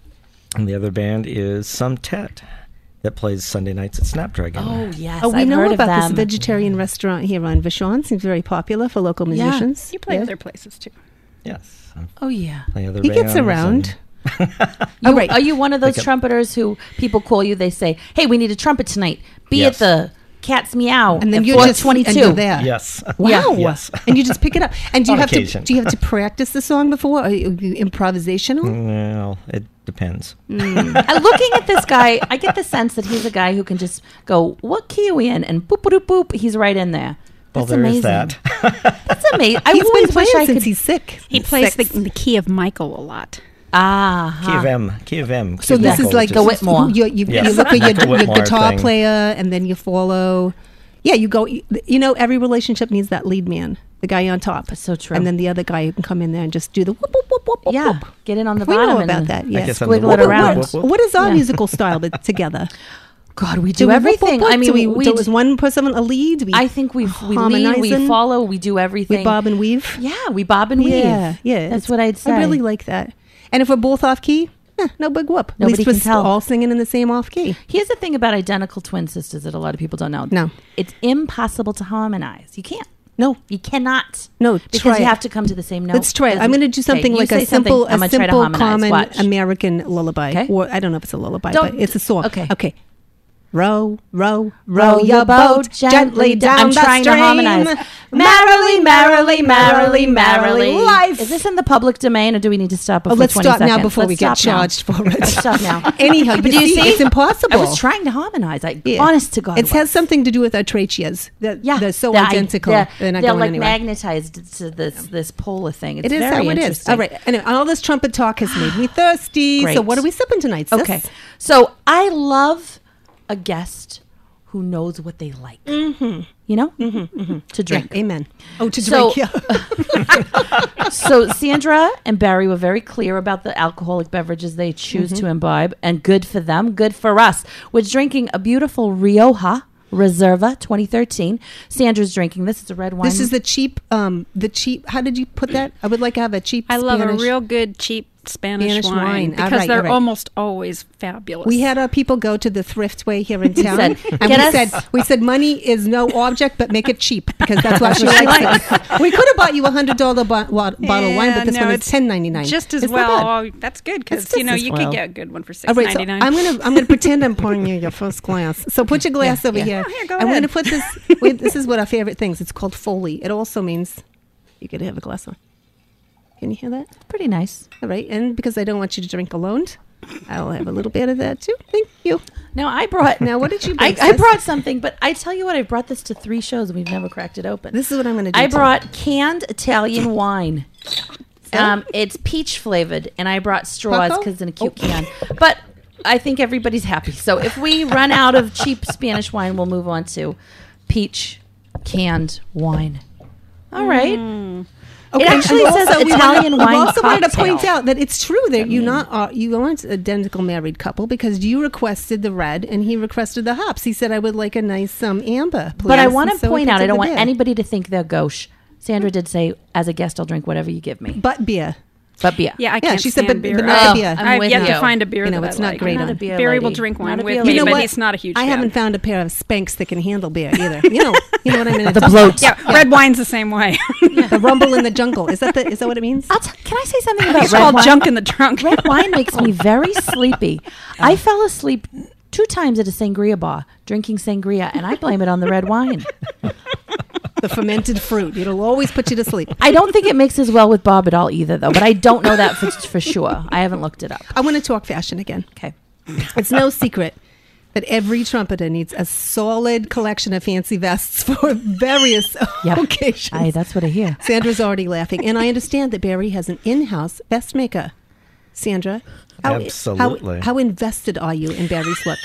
And the other band is Some Tet that plays Sunday nights at Snapdragon. Oh, yes. Oh, we I've know heard about of this them. vegetarian restaurant here on Vashon. Seems very popular for local Yeah. musicians. You play Yeah. other places too. Yes, I Oh, yeah. play other He gets bands around. You, All right. Are you one of those Pick up- trumpeters who people call you? They say, "Hey, we need a trumpet tonight. Be Yes. at the Cat's Meow And then at you're four just twenty-two." and you're there. And, yes. Wow. Yes. And you just pick it up. And do you On have occasion. to do you have to practice the song before? Are you improvisational? Well, it depends. And looking at this guy, I get the sense that he's a guy who can just go, "What key are we in?" And boop, boop, boop, he's right in there. Well, That's there amazing. is that. That's amazing. I He's been always playing wish I since could. he's sick. He plays the, Six. the key of Michael a lot. Ah, Key of M. Key of M. So Key this of is Michael, like which the is- Whitmore. You, you, Yes. you look at your, Like a your Whitmore guitar thing. player, and then you follow. Yeah, you go. You know, every relationship needs that lead man, the guy on top. That's so true. And then the other guy who can come in there and just do the whoop whoop whoop whoop. whoop, yeah, whoop. get in on the We bottom know and about that. I Yes. guess I'm the Squiggle it whoop, around. whoop, whoop, whoop. What is our Yeah. musical style but together? God, we Do do we whoop, everything. whoop, whoop? I mean, do we, we, do, is one person a lead? We I think we we lead, we harmonizing? follow, we do everything. we bob and weave. Yeah, we bob and weave. Yeah, yeah. That's it's- what I'd say. I really like that. And if we're both off key, eh, no big whoop. Nobody At least can we're tell. all singing in the same off key. Here's the thing about identical twin sisters that a lot of people don't know. No. It's impossible to harmonize. You can't. No, You cannot. no. Because try you it. have to come to the same note. Let's try it. Doesn't- I'm going to do Okay, something you like say a simple, something. I'm a gonna try to simple, harmonize. common Watch. American lullaby. Okay. Or I don't know if it's a lullaby, Don't- but it's a song. okay. Okay. Row, row, Row your boat gently down I'm the trying stream. to harmonize. Merrily, merrily, merrily, merrily. Life. Is this in the public domain, or do we need to stop Oh, before let's twenty stop now seconds? before Let's we get stop now. charged for it. Let's stop now. Anyhow, you But do you see, see? it's impossible. I was trying to harmonize. I, Yeah. honest to God, It it has was. something to do with our tracheas. They're, Yeah, they're so They're- identical. They're, They're, not they're going like anywhere. magnetized to this this polar thing. It's It is very how it is. interesting. All right. Anyway, all this trumpet talk has made me thirsty. Great. So what are we sipping tonight, sis? Okay, so I love a guest who knows what they like. Mm-hmm. You know, mm-hmm, to Yeah, drink. amen. Oh, to So- drink, yeah. So Sandra and Barry were very clear about the alcoholic beverages they choose Mm-hmm. to imbibe, and good for them, good for us. We're drinking a beautiful Rioja Reserva twenty thirteen. Sandra's drinking this. It's a red wine. This is the cheap, um, the cheap, how did you put that? I would like to have a cheap I love Spanish. a real good cheap Spanish, Spanish wine, wine. All because right, they're all right. almost always fabulous. We had our people go to the Thriftway here in town, said, and "Get we us-" said, "We said money is no object, but make it cheap because that's what she what she likes." it. We could have bought you a hundred dollar bo- wa- bottle of wine, Yeah, but this no, one is it's ten ninety nine. just as It's not well. bad. Oh, that's good It's because just you know as you well. could get a good one for six All right, so ninety nine. I'm gonna I'm gonna pretend I'm pouring you your first glass. So put your glass Yeah, over yeah. here. Oh, here, go I'm ahead. gonna put this. Wait, this is one of our favorite things. It's called Foley. It also means you could have a glass on. Can you hear that? pretty nice. All right, and because I don't want you to drink alone, I'll have a little bit of that too. Thank you. Now I brought. Now, what did you I, bring, I sis? brought something, but I tell you what, I brought this to three shows and we've never cracked it open. This is what I'm gonna do. I too. brought canned Italian wine. Um, it's peach flavored, and I brought straws Paco? because in a cute can. But I think everybody's happy. So if we run out of cheap Spanish wine, we'll move on to peach canned wine. All right. Mm. Okay, It actually and says also we Italian wanna- wine We also wanted to cocktail. point out that it's true that you not uh, you aren't an identical married couple because you requested the red and he requested the hops. He said, "I would like a nice um, amber." Please. But I want And to so point he out, I did don't the want beer. anybody to think they're gauche. Sandra did say, as a guest, I'll drink whatever you give me. But beer. But beer. Yeah, I Yeah, can't she said, stand but- beer. but not Oh, a beer. I'm I've with yet you. to find a beer You know, that it's I not like. great Not on a beer Barry lady. will drink Not wine a with beer me, You know but what? he's not a huge I fan. haven't found a pair of Spanks that can handle beer either. You know, you know what I mean? It's The also- bloat. Yeah, red wine's the same way. the rumble in the jungle. Is that the? Is that what it means? I'll t- can I say something about It's red called wine? junk in the trunk. Red wine makes me very sleepy. I fell asleep two times at a sangria bar drinking sangria, and I blame it on the red wine. The fermented fruit. It'll always put you to sleep. I don't think it mixes well with Bob at all either, though. But I don't know that for, for sure. I haven't looked it up. I want to talk fashion again. Okay. It's no secret that every trumpeter needs a solid collection of fancy vests for various Yep. occasions. Aye, that's what I hear. Sandra's already laughing, and I understand that Barry has an in-house vest maker. Sandra, how, Absolutely. How, how invested are you in Barry's look?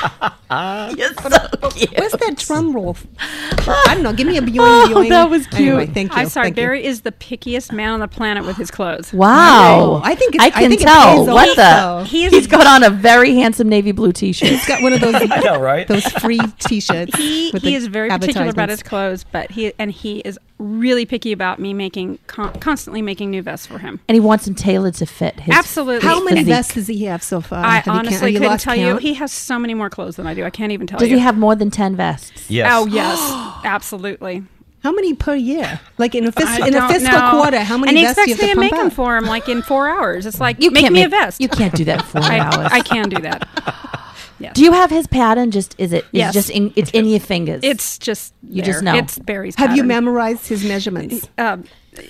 You're so cute. Where's that drum roll? I don't know. Give me a viewing. Oh, viewing. that was cute. Anyway, thank you. I'm sorry, Thank you. Barry is the pickiest man on the planet with his clothes. Wow. I think it's- I I can think it tell. pays What off, the? though. He is- He's got on a very handsome navy blue t-shirt. He's got one of those I know, right? those free T-shirts. He, with he the is very particular about his advertisements. clothes, but he and he is really picky about me making con- constantly making new vests for him. And he wants them tailored to fit his Absolutely. How many physique. vests does he have so far? I Have you count- have honestly you couldn't lost tell you. count? He has so many more clothes than I do. I can't even tell Does you. he have more than ten vests? Yes. Oh yes, absolutely. How many per year? Like in a, fis- I in a don't fiscal know. quarter, how many and he vests do you expects have me to to pump make them out? for him like in four hours. It's like You make can't me make, a vest. You can't do that in four I, hours. I can do that. Yes. Do you have his pattern? Just is it? Is Yes. it just in, it's in your fingers. It's just You just there. know. It's Barry's. Have you pattern. memorized his measurements? Um,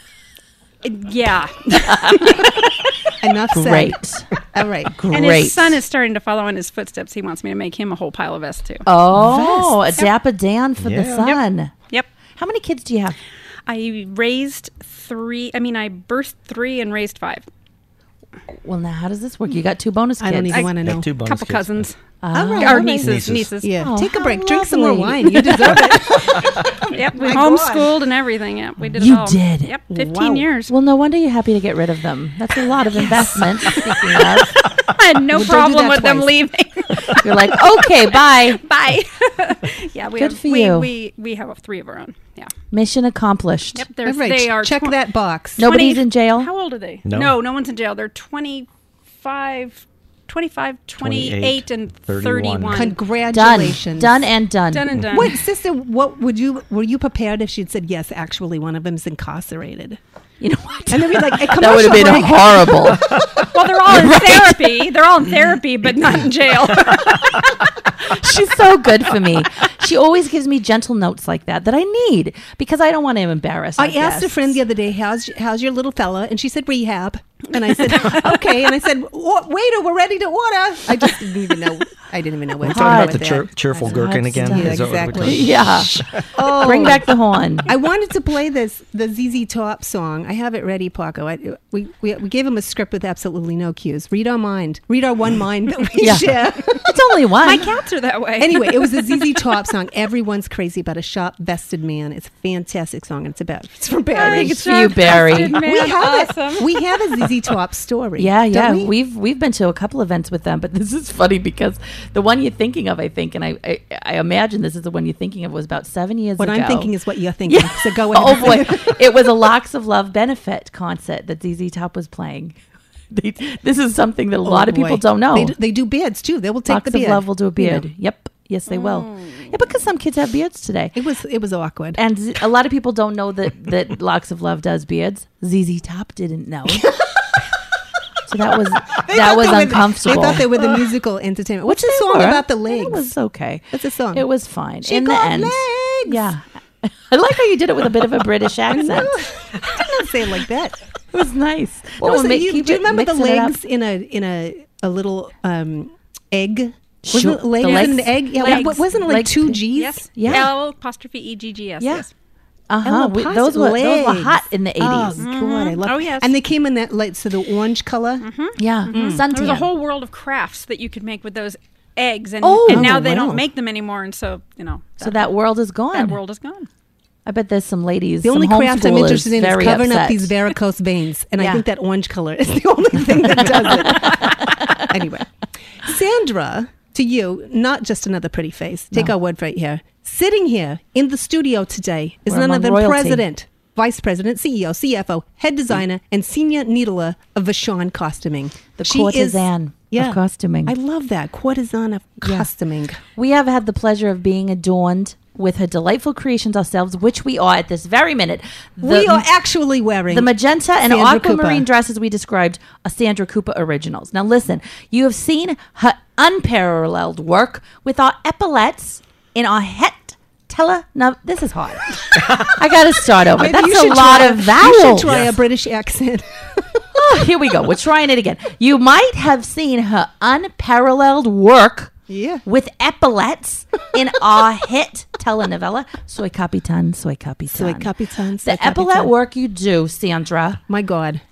yeah. Enough said. great. All right. Great. And his son is starting to follow in his footsteps. He wants me to make him a whole pile of vests too. Oh, Vests. a Dapper Dan for the Yeah. son. Yep. How many kids do you have? I raised three. I mean, I birthed three and raised five. Well, now how does this work? You got two bonus kids. I don't even I- want to Have know. two bonus couple kids. cousins. Ah. All right. Or all right. nieces. Nieces. Nieces. Yeah. Oh, Take a how break. Drink some more lovely. wine. You deserve it. Yep. We My God. homeschooled and everything. Yep. We did You it all. did? Yep. fifteen Wow. years. Well, no wonder you're happy to get rid of them. That's a lot of investment. Speaking of, I had no Well, don't do problem that with them twice. leaving. you're like, okay, bye. Bye. yeah. We Good have, for we, you. We we have three of our own. Yeah. Mission accomplished. Yep. All There's, right. they are. Check twen- that box. Nobody's twenty in jail. How old are they? No. no, no one's in jail. They're twenty-five, twenty-five, twenty-eight, and thirty-one. thirty-one. Done. Congratulations. Done and done. Done and done. What, sister? What would you? Were you prepared if she'd said yes? Actually, one of them's incarcerated. You know what? And then we'd like a That would have been commercial break. horrible. Well, they're all in therapy. They're all in therapy, but not in jail. She's so good for me. She always gives me gentle notes like that that I need because I don't want to embarrass. I, I asked a guess. friend the other day, "How's how's your little fella?" And she said, "Rehab." And I said, "Okay." And I said, "Wa- "Waiter, we're ready to order." I just didn't even know. I didn't even know what We're to talking Hot. about the cheer, cheerful Hot gherkin again. stuff. Yeah, Is that what we're exactly. talking- Yeah. Oh, Bring back the horn. I wanted to play this the Z Z Top song. I have it ready, Paco. I, we, we we gave him a script with absolutely no cues. Read our mind. Read our one mind that we Yeah. share. It's only one. My cats are that way. Anyway, it was a Z Z Top song. Everyone's crazy about a sharp vested man. It's a fantastic song. And it's about it's from Barry. It's for you, Barry. Man, we have awesome. it. We have a Z Z Top story. Yeah, don't yeah. we? We've we've been to a couple events with them, but this is funny because the one you're thinking of, I think, and I I, I imagine this is the one you're thinking of, was about seven years What ago. I'm thinking is what you're thinking. Yeah. So go ahead. Oh boy, it was a Locks of Love benefit concert that Z Z Top was playing. They, this is something that a lot of Oh, boy. people don't know. They, do- they do beards too. They will take Locks the beard. of Love will do a You know. beard. Yep. Yes, they will. Yeah, because some kids have beards today. It was it was awkward. And z- a lot of people don't know that, that Locks of Love does beards. Z Z Top didn't know. So that was They that thought was they were the- uncomfortable. They thought they were the musical entertainment. What's the They song were. about the legs? It was okay. What's the song? It was fine. She In the got end. legs. Yeah. I like how you did it with a bit of a British accent. I didn't say it like that. It was nice. What No, was it? make- You, keep do you it- remember the mixing it up. legs in a in a a little um, egg? Sure. Wasn't it legs, The legs- in an egg? Yeah, legs. wa- wasn't it like Legs. two G's? Yes. Yeah. L apostrophe E G G S. Yeah. Yes. Uh-huh. Ella We- Paz those were those were legs. hot in the eighties. Oh God, I love. Oh, yes. And they came in that like so the orange color. Yeah, There was suntan. a whole world of crafts that you could make with those eggs, and, Oh. and now Oh, they wow. don't make them anymore, and so you know so that world is gone. that world is gone. I bet there's some ladies. The only some craft I'm homeschoolers interested in is very covering upset. up these varicose veins, and Yeah. I think that orange color is the only thing that does it. Anyway, Sandra, to you, not just another pretty face. Take No. our word right here. Sitting here in the studio today is We're none among other than royalty. President, Vice President, C E O, C F O, Head Designer, and Senior Needler of Vachon Costuming. The She courtesan of costuming. I love that. Courtesan of Yeah. costuming. We have had the pleasure of being adorned with her delightful creations ourselves, which we are at this very minute. The, we are actually wearing the magenta and Sandra aquamarine Cooper. dresses we described are Sandra Cooper originals. Now listen, you have seen her unparalleled work with our epaulets in our het tele. Now this is hard. I got to start over. Maybe That's you a should lot try- of You vowels. should try a British accent. Oh, here we go. We're trying it again. You might have seen her unparalleled work Yeah. with epaulets in our hit telenovela, Soy Capitan, Soy Capitan. Soy Capitan, Soy The epaulette Capitan. work you do, Sandra, My God.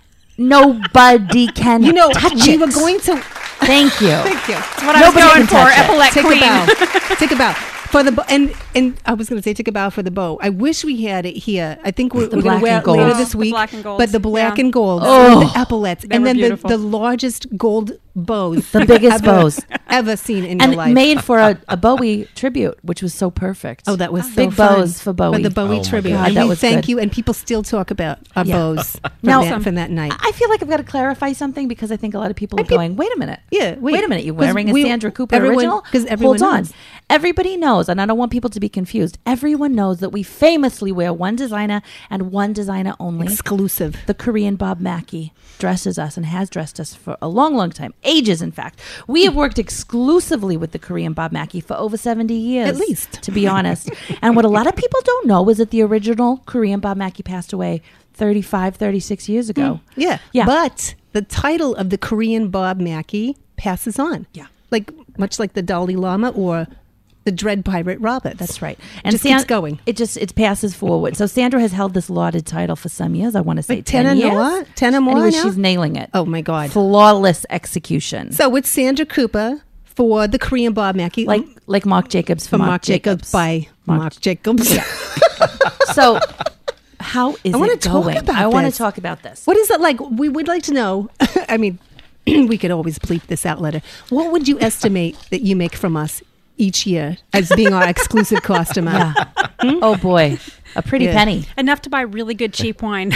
nobody can You know, touch we it. were going to. Thank you. Thank you. What I was Nobody going can for, touch it. epaulette Take queen. a bow. Take a bow for the bo- and and I was going to say take a bow for the bow. I wish we had it here. I think we're, The we're going black to wear and it later gold. this The week. black and golds, but the black yeah. and gold, Oh. the epaulets, They and were then the, beautiful. the largest gold bows, The biggest ever, bows. ever seen in And your life. made for a, a Bowie tribute, which was so perfect. Oh, that was so big fun. bows for Bowie. For the Bowie Oh, my tribute. God, and that we was thank good. you. And people still talk about our Yeah. bows from, Now- that, from that night. I feel like I've got to clarify something because I think a lot of people are peop- going, wait a minute. Yeah, wait. Wait a minute. You're 'Cause wearing a we- Sandra Cooper everyone- original? 'cause everyone Hold on. knows. Everybody knows, and I don't want people to be confused. Everyone knows that we famously wear one designer and one designer only. Exclusive. The Korean Bob Mackie dresses us and has dressed us for a long, long time. Ages, in fact. We have worked exclusively with the Korean Bob Mackie for over seventy years. At least. To be honest. And what a lot of people don't know is that the original Korean Bob Mackie passed away thirty-five, thirty-six years ago. Yeah. Yeah. But the title of the Korean Bob Mackie passes on. Yeah. Like much like the Dalai Lama or the Dread Pirate Roberts. That's right. Just keeps going. It just it passes forward. So Sandra has held this lauded title for some years. I want to say Like ten ten, and years. more? ten or more Anyway, now? she's nailing it. Oh my God. Flawless execution. So it's Sandra Cooper for the Korean Bob Mackie. like like Marc Jacobs for, for Marc Jacobs, by Marc- Marc Jacobs. So how is I wanna it talk going? about I want this. to talk about this. What is it like? We would like to know. I mean, we could always bleep this out later. What would you estimate that you make from us each year as being our exclusive customer? Yeah. Oh boy, a pretty Yeah. penny. Enough to buy really good cheap wine.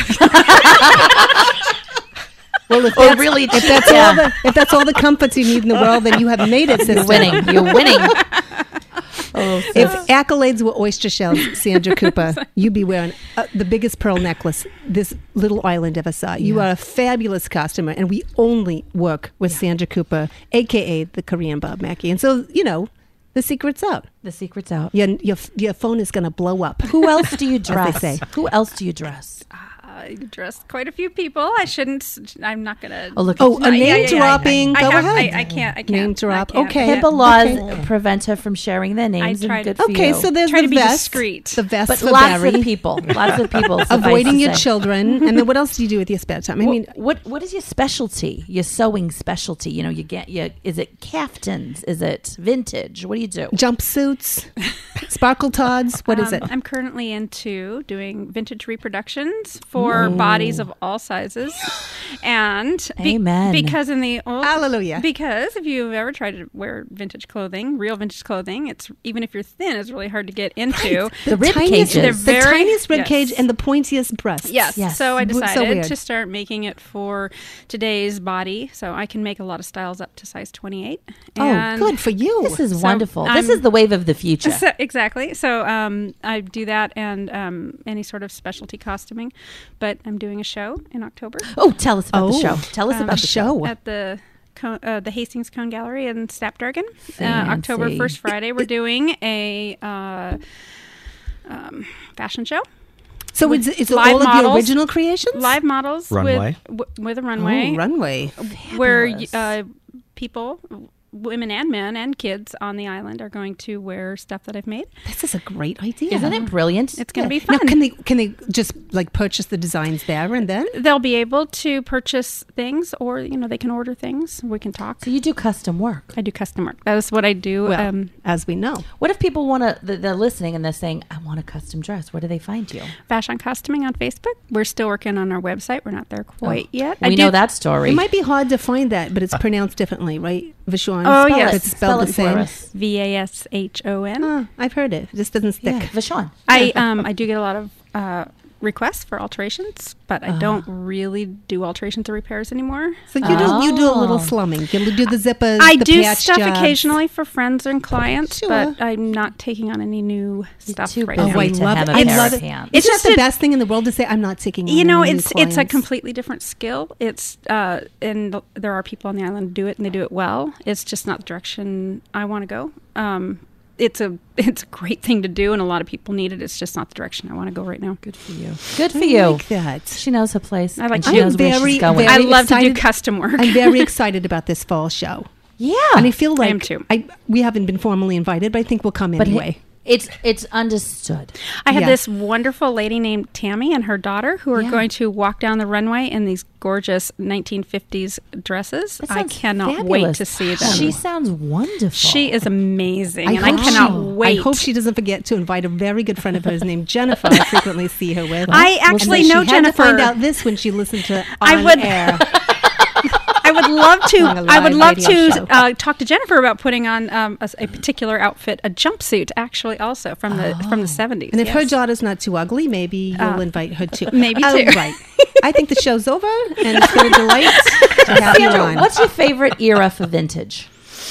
Well, if Oh, that's, really? if that's Yeah. all the if that's all the comforts you need in the world, then you have made it. Sister. You're winning. You're winning. Oh, so- If accolades were oyster shells, Sandra Cooper, you'd be wearing uh, the biggest pearl necklace this little island ever saw. You Yeah. are a fabulous customer, and we only work with Sandra Cooper, a k a the Korean Bob Mackie. And so, you know, the secret's out. the secret's out. Your, your, your phone is going to blow up. Who else do you they dress? say. Who else do you dress? I dressed quite a few people. I shouldn't. I'm not gonna. Oh, look. Oh, at a Yeah, name yeah, yeah, dropping. I, Go I have, ahead. I, I can't. I can't. Name I drop. can't. Okay. Yeah. HIPAA laws Okay. prevent her from sharing their names. I tried- and good for Okay, you. so there's Try the to be vest. discreet. The vest but for lots Barry. of people, lots of people. suffice Avoiding to your say. children. And then what else do you do with your spare time? I mean, what what is your specialty? Your sewing specialty? You know, you get your is it caftans? Is it vintage? What do you do? jumpsuits, sparkle tods. What is Um, it? I'm currently into doing vintage reproductions for bodies of all sizes, and Amen. because in the old Hallelujah. because if you've ever tried to wear vintage clothing, real vintage clothing, it's even if you're thin, it's really hard to get into. The rib tiniest, cages. the They're very- tiniest rib yes. cage and the pointiest breasts. Yes. Yes. So I So decided weird. to start making it for today's body. So I can make a lot of styles up to size twenty-eight. Oh, And good for you. This is So, wonderful. this I'm- is the wave of the future. So, exactly. So um, I do that and um, any sort of specialty costuming. But I'm doing a show in October. Oh, tell us about the Oh. show. Tell us Um, about a the show. At the Co- uh, the Hastings Cone Gallery in Snapdragon. Uh, Fancy. October first, Friday, we're doing a uh, um, fashion show. So with it's, it's live all of your models. original creations? Live models Runway. with w- with a runway. Oh, runway. where Fabulous. uh, people women and men and kids on the island are going to wear stuff that I've made. This is a great idea. Isn't it brilliant? It's going to Yeah. be fun. Now, can they can they just like purchase the designs there and then? They'll be able to purchase things, or you know, they can order things. We can talk. So you do custom work. I do custom work. That is what I do. Well, um, as we know. What if people want to, they're listening and they're saying, I want a custom dress. Where do they find you? Fashion Costuming on Facebook. We're still working on our website. We're not there quite yet. I We do- know that story. It might be hard to find that, but it's pronounced differently, right? Vashon. Oh, Spell yes. it. It's spelled the Spell it for same. us. V A S H O N. Oh, I've heard it. It just doesn't stick. Yeah, Vashon. I um I do get a lot of uh, requests for alterations, but Uh-huh. I don't really do alterations or repairs anymore. So you do you do a little Oh. slumming. You do the zippers. I the do patch stuff jobs. occasionally for friends and clients, Sure. but I'm not taking on any new stuff too right busy now. Oh, I to love have it. a I pair love of it. pants. It's It's just just the a- best thing in the world to say. I'm not taking. You on know, any it's new it's a clients." completely different skill. It's uh, and there are people on the island who do it, and they do it well. It's just not the direction I want to go. Um, it's a it's a great thing to do, and a lot of people need it. It's just not the direction I want to go right now. Good for you. Good for I you. like that. She knows her place. I like and to- she knows I'm where very, she's going. very I love to do excited- custom work. I'm very excited about this fall show, yeah. and I feel I like am too. I we haven't been formally invited, but I think we'll come but anyway. it's it's understood. I have Yeah. this wonderful lady named Tammy and her daughter who are Yeah. going to walk down the runway in these gorgeous nineteen fifties dresses. That I sounds cannot fabulous. wait to see them. She sounds wonderful. She is amazing, and I hope cannot she- wait. I hope she doesn't forget to invite a very good friend of hers named Jennifer. I frequently see her with. I And actually then know she had Jennifer. to find out this when she listened to on I would- air. I would love to. On a I would live love radio show. to uh, talk to Jennifer about putting on um, a, a particular outfit, a jumpsuit, actually, also from the from the seventies. And if her yes. daughter's not too ugly, maybe you'll Uh, invite her too. maybe Oh, too. Right. I think the show's over, and it's been a delight to have you Sandra, on. what's your favorite era for vintage?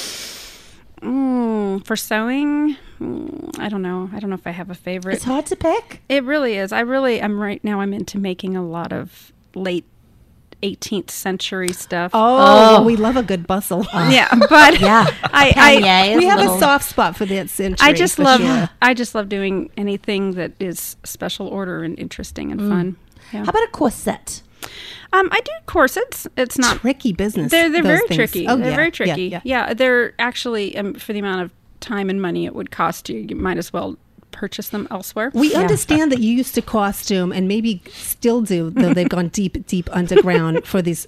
Mm, for sewing, mm, I don't know. I don't know if I have a favorite. It's hard to pick. It really is. I really am right now. I'm into making a lot of late eighteenth century stuff. Oh, Oh. we love a good bustle. yeah, but Yeah. I, I Panniers, we have little- a soft spot for that century. I just for love sure. I just love doing anything that is special order and interesting and fun. Yeah. How about a corset? Um, I do corsets. It's not. tricky business. They're they're those very things. tricky. Oh, they're yeah, very yeah, tricky. yeah. Yeah, they're actually um, for the amount of time and money it would cost you, you might as well purchase them elsewhere. We Yeah. understand that you used to costume and maybe still do, though they've gone deep, deep underground for these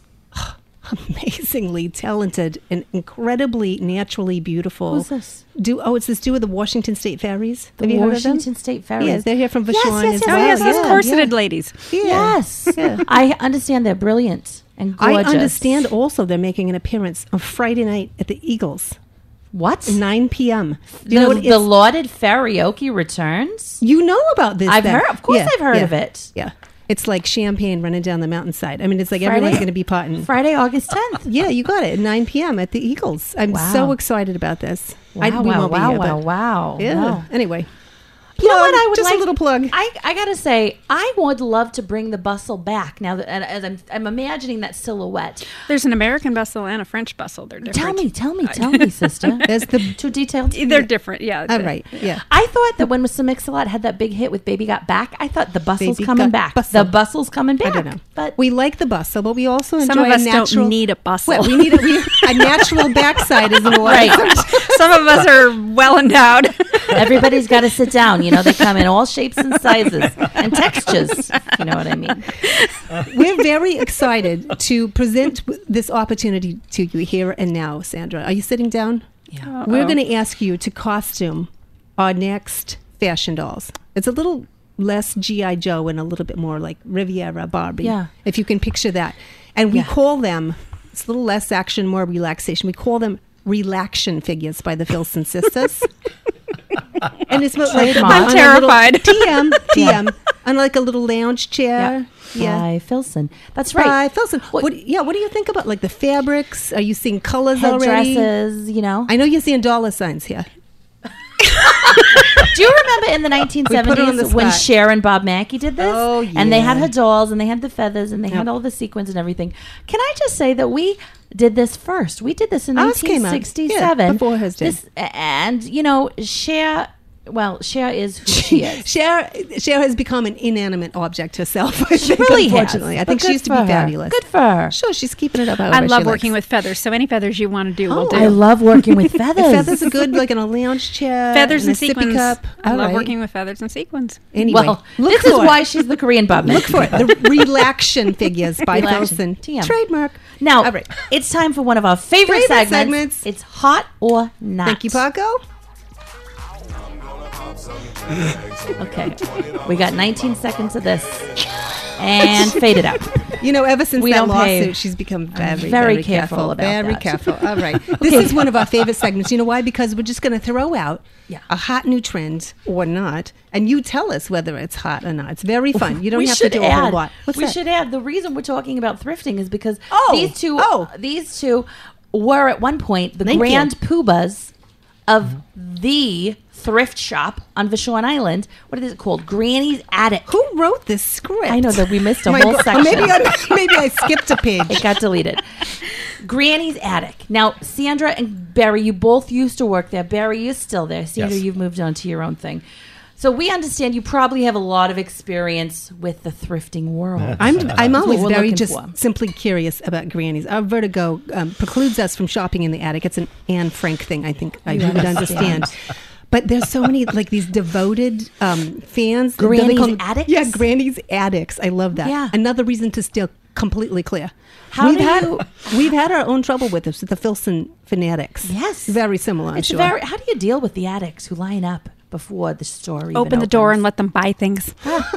amazingly talented and incredibly naturally beautiful. Who's this? Do oh, it's this duo, the Washington State Ferries. The Have you heard of them? Washington State Ferries. Yeah, they're here from Yes, Vashon yes, as yes, oh well. yes, those yeah, corseted yeah. ladies. Yeah. Yes. Yeah. I understand they're brilliant and I gorgeous. understand also they're making an appearance on Friday night at the Eagles, What? nine p.m. Do The, you know what it the is? lauded karaoke returns? You know about this? I've then. heard- of course Yeah, I've heard yeah, of it. Yeah. It's like champagne running down the mountainside. I mean, it's like Friday- everyone's going to be potting. Friday, August tenth. Yeah, you got it. At nine p.m. at the Eagles. I'm Wow. so excited about this. I, Wow, we wow, won't be wow, here, wow, but- wow. Yeah. No. Anyway. You know Plug. what I would Just like? a little plug. I, I gotta say, I would love to bring the bustle back now that and as I'm I'm imagining that silhouette. There's an American bustle and a French bustle. They're different. Tell me, tell me, tell me, sister. There's the. Too detailed. They're different. Yeah. All right. Yeah. I thought that when Mister Mix-a-Lot had that big hit with "Baby Got Back," I thought the bustle's Baby coming Got back. Bustle. The bustle's coming back. I don't know. But We like the bustle, but we also enjoy Some of us a natural. don't need a bustle. Well, we need a, we, a natural backside is in order. right, Some of us are well endowed. everybody's got to sit down. You know, they come in all shapes and sizes and textures. If you know what I mean? We're very excited to present this opportunity to you here and now, Sandra. Are you sitting down? Yeah. We're going to ask you to costume our next fashion dolls. It's a little less G I. Joe and a little bit more like Riviera Barbie. Yeah. If you can picture that. And we Yeah. call them, it's a little less action, more relaxation. We call them relaxation figures by the Filson sisters. And it's like Trademark. I'm on a terrified. little T M, T M, on like a little lounge chair. Yeah. By Filson. That's right. By Filson. What- What, yeah, what do you think about like the fabrics? Are you seeing colors already? Headdresses, you know. I know you're seeing dollar signs here. Do you remember in the nineteen We put her on the seventies when spot. Cher and Bob Mackie did this? Oh, And they had yeah. her dolls and they had the feathers and they Yep. had all the sequins and everything. Can I just say that we did this first? We did this in Ours came nineteen out. sixty-seven. Yeah, before hers did. This, and, you know, Cher Well, Cher is who she is. Cher, Cher has become an inanimate object herself. I She think, really has. unfortunately, I But think she good used to for be her. fabulous. Good for her. Sure, she's keeping it up. I however love she working likes. with feathers, so any feathers you want to do, we'll do. I love working with feathers. Feathers are good, like in a lounge chair. feathers and and a sippy sequins. cup. I All love right. working with feathers and sequins. Anyway, Well, look this for is it. why she's the Korean bum. Look for it. The Relaxation Figures by Relaxation. Filson. T M. Trademark. Now, All right. it's time for one of our favorite, Favorite segments. segments. It's Hot or Not. Thank you, Paco. Okay. We got nineteen seconds of this. And fade it out. You know, ever since We that don't pay- lawsuit, she's become very, very very, careful careful. about very that. careful. All right. This is one of our favorite segments. You know why? Because we're just going to throw out Yeah. a hot new trend or not, and you tell us whether it's hot or not. It's very fun. You don't we have to should do a add, whole lot. What's we that? should add the reason we're talking about thrifting is because Oh, these two oh. these two were at one point the Thank grand you. poobahs of the thrift shop on Vashon Island. What is it called? Granny's Attic. Who wrote this script? I know that we missed a My whole God. section. Maybe I, maybe I skipped a page. It got deleted. Granny's Attic. Now, Sandra and Barry, you both used to work there. Barry is still there. Sandra, Yes. you've moved on to your own thing. So we understand you probably have a lot of experience with the thrifting world. I'm I'm what always we're very looking just for. simply curious about grannies. Our vertigo um, precludes us from shopping in the attic. It's an Anne Frank thing. I think I You would understand. understand. But there's so many like these devoted um, fans. They Granny's call them- Attics? Yeah, Granny's Attics. I love that. Yeah. Another reason to steal completely clear. How we've do had you- we've had our own trouble with this with the Filson fanatics. Yes. very similar. I'm It's sure. very. How do you deal with the addicts who line up before the store even Open the door and opens? let them buy things.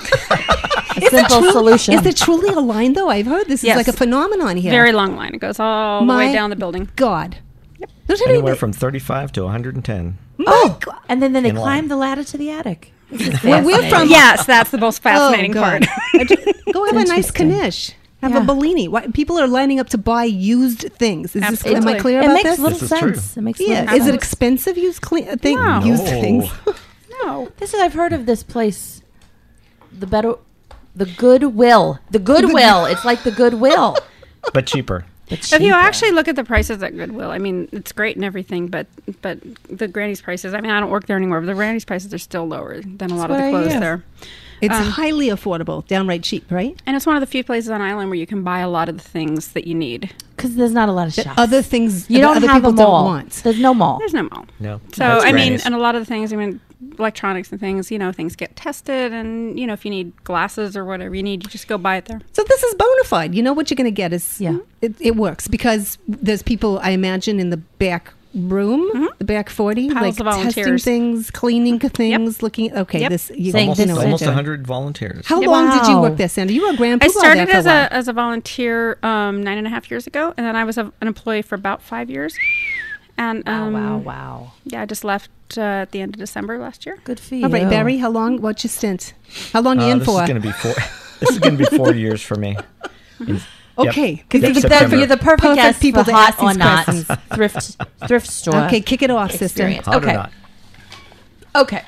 A Is it simple true- solution. Is there truly a line though? I've heard this Yes. is like a phenomenon here. Very long line. It goes all the My way down the building. God. There's any- Anywhere from thirty-five to one hundred ten. Oh, and then, then they In climb line. the ladder to the attic. This is Where we're fascinating. from- Yes, that's the most fascinating Oh, part. God. Go have a nice Interesting. Knish. Have Yeah. a Bellini. Why, people are lining up to buy used things. Is this, am I Absolutely. clear It about makes this? little This is true. sense. It makes Yeah. little Is it sense. expensive used cle- thing, No. used No. things? No. This is I've heard of this place. The better, the Goodwill. The Goodwill. It's like the Goodwill. But cheaper. But If you cheaper. actually look at the prices at Goodwill, I mean, it's great and everything, but but the Granny's prices, I mean, I don't work there anymore, but the Granny's prices are still lower than a lot That's of the what I clothes hear. there. It's Um, highly affordable, downright cheap, right? And it's one of the few places on island where you can buy a lot of the things that you need. because there's not a lot of That shops. other things you that don't other have a people mall. don't want. There's no mall. There's no mall. No. So, That's I mean, Granny's. and a lot of the things, I mean, electronics and things, you know, things get tested, and, you know, if you need glasses or whatever you need, you just go buy it there. So this is bona fide. You know what you're going to get is Yeah. it, it works because there's people I imagine in the back room, the back forty, Piles like of testing volunteers. things, cleaning things, looking. Okay, Yep. this you, Saying you this know almost what almost you're doing. one hundred volunteers. How Yeah. long did you Wow. work there, Sandra? You were a grand I poobah started there for as a while. a, as a volunteer um, nine and a half years ago, and then I was a, an employee for about five years. And Wow, um, wow, wow. yeah, I just left uh, at the end of December last year. Good for you. All right, Barry, how long? What's your stint? How long you Uh, in this for? is going to be four. This is going to be four years for me. In- yep. Okay, because Yep, you're the September. You're the perfect, perfect guest people for to hot ask or these not questions. thrift thrift store. Okay, kick it off, sister. experience. Hot okay. or not? Okay.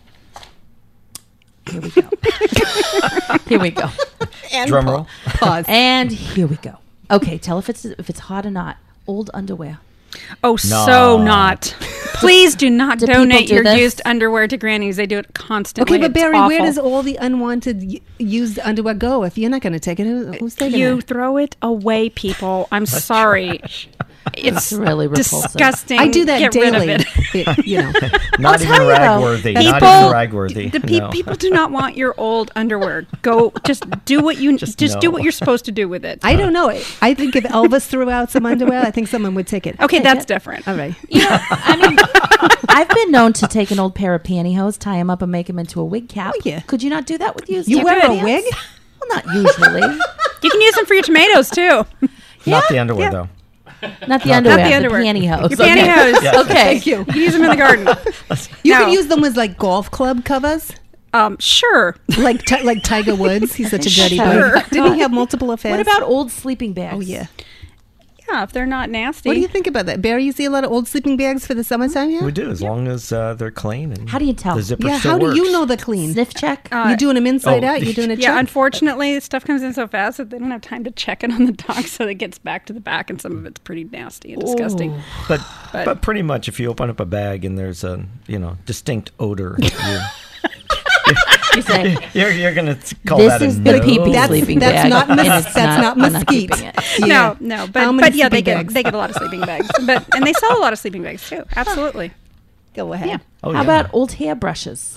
Here we go. Here we go. Drum roll. Pause. And here we go. Okay, tell if it's if it's hot or not. Old underwear. Oh, so not. Please do not Do people donate do your this? used underwear to Granny's. They do it constantly. Okay, but It's Barry, where awful. does all the unwanted y- used underwear go? If you're not going to take it, who- who's taking You it? throw it away, people. I'm sorry. It's It's really repulsive. disgusting. I do that Get daily. Rid of it. It- you know, Not tell even you, though, ragworthy. Not people- even ragworthy. The pe- no. people do not want your old underwear. Go, just do what you just, Just do no. what you're supposed to do with it. I don't know. I think if Elvis threw out some underwear, I think someone would take it. okay, that's different. All right. You know, I mean, I've been known to take an old pair of pantyhose, tie them up, and make them into a wig cap. Oh, yeah. Could you not do that with used? You wear a pants? wig? Well, not usually. You can use them for your tomatoes too. Not the underwear, Yeah. though. Not the Not underwear. the the underwear. pantyhose. Your pantyhose. Yeah. Okay. Thank you. You can use them in the garden. You No. could use them as like golf club covers, Um, sure. like ti- like Tiger Woods. He's such a dirty Sure. boy. Didn't he have multiple affairs? What about old sleeping bags? Oh yeah. Yeah, if they're not nasty. What do you think about that? Barry, you see a lot of old sleeping bags for the summertime here? We do, as long as uh, they're clean. And How do you tell? The zipper Yeah, still how do you works. know they're clean? Sniff check. Uh, you doing them inside oh, out? You doing a check? Yeah, unfortunately, stuff comes in so fast that they don't have time to check it on the dog, so it gets back to the back, and some of it's pretty nasty and disgusting. But, But- but pretty much, if you open up a bag and there's a you know distinct odor, you, You say, you're you're gonna call this that a is no. the pee-pee That's- sleeping that's bag. not and mes- it's that's not I'm mesquite. keeping it. Yeah. No, no, How but many but yeah, they sleeping get bags? they get a lot of sleeping bags, but and they sell a lot of sleeping bags too. Absolutely. Go ahead. Oh, How yeah. about old hairbrushes?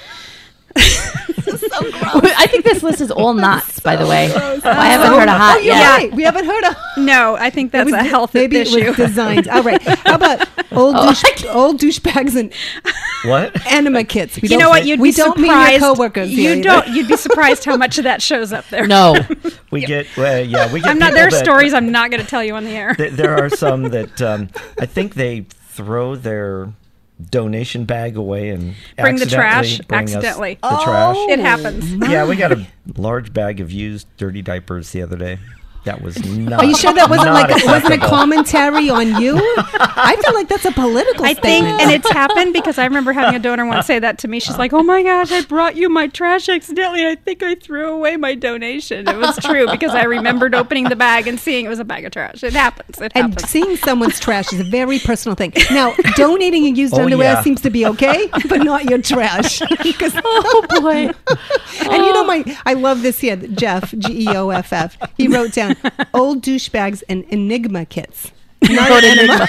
I think this list is all knots, by the way. I haven't heard a hot Oh, you're yet. right. We haven't heard of. No, I think that's It was a de- health maybe issue. it was designed. All right. How about old Oh, douche, I can't- old douchebags and What? enema kits? We You don't- know what? You'd we be don't surprised. mean your coworkers. you here don't. either. You'd be surprised how much of that shows up there. No. We get well, yeah, we get. I'm not. people There are that- stories I'm not going to tell you on the air. th- There are some that um, I think they throw their donation bag away and Bring the trash accidentally bring us accidentally. the trash. It happens. Yeah, we got a large bag of used dirty diapers the other day. That was not. Are you sure that wasn't not like a, wasn't a acceptable. commentary on you? I feel like that's a political I think, statement. and it's happened because I remember having a donor once say that to me. She's like, "Oh my gosh, I brought you my trash accidentally. I think I threw away my donation." It was true because I remembered opening the bag and seeing it was a bag of trash. It happens. It And happens. seeing someone's trash is a very personal thing. Now, donating your used Oh, underwear yeah. seems to be okay, but not your trash. 'Cause- Oh, boy. and you know, my I love this here, Jeff, G E O F F. He wrote down old douchebags and Enigma kits. Not enema.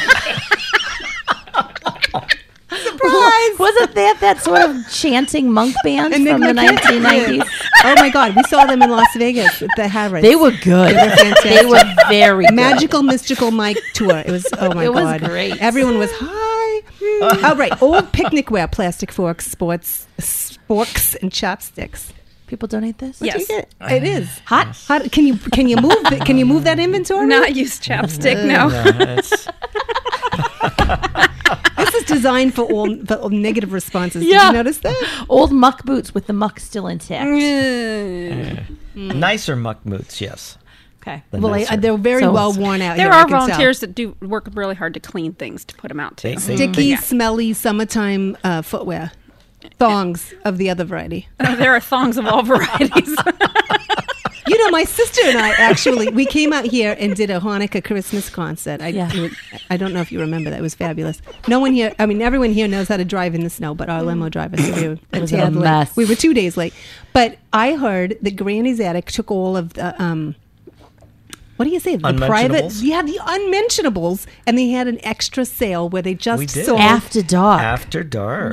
Surprise! Wasn't that that sort of chanting monk band from Enigma the kit? nineteen nineties? Oh my God, we saw them in Las Vegas at the Harrods. They were good. They were fantastic. They were very good. Magical Mystical Mike tour. It was oh my It was god, great. Everyone was hi. All right, old picnicware, plastic forks, sports, forks, and chopsticks. People donate this? Yes. You get- it is Hot? How, can you can you move the, can you move that inventory? Not use chapstick. No. No, it's- This is designed for all for all negative responses. Yeah. Did you notice that? Old muck boots with the muck still intact. Mm. nicer muck boots, yes. Okay. The Well, I, nicer. they're very So well it's- worn out. There here, I are can tell. volunteers that do work really hard to clean things to put them out They- too. they- Sticky, Yeah. smelly summertime uh, footwear, thongs of the other variety. There are thongs of all varieties. You know, my sister and I actually we came out here and did a Hanukkah Christmas concert. I, Yeah. it was- I don't know if you remember that. It was fabulous. No one here, I mean, everyone here knows how to drive in the snow, but our limo driver, so we were a was a tad late. mess. We were two days late. But I heard that Granny's Attic took all of the. Um, what do you say? The private, Unmentionables? yeah, the unmentionables, and they had an extra sale where they just We did. sold. After dark. After dark.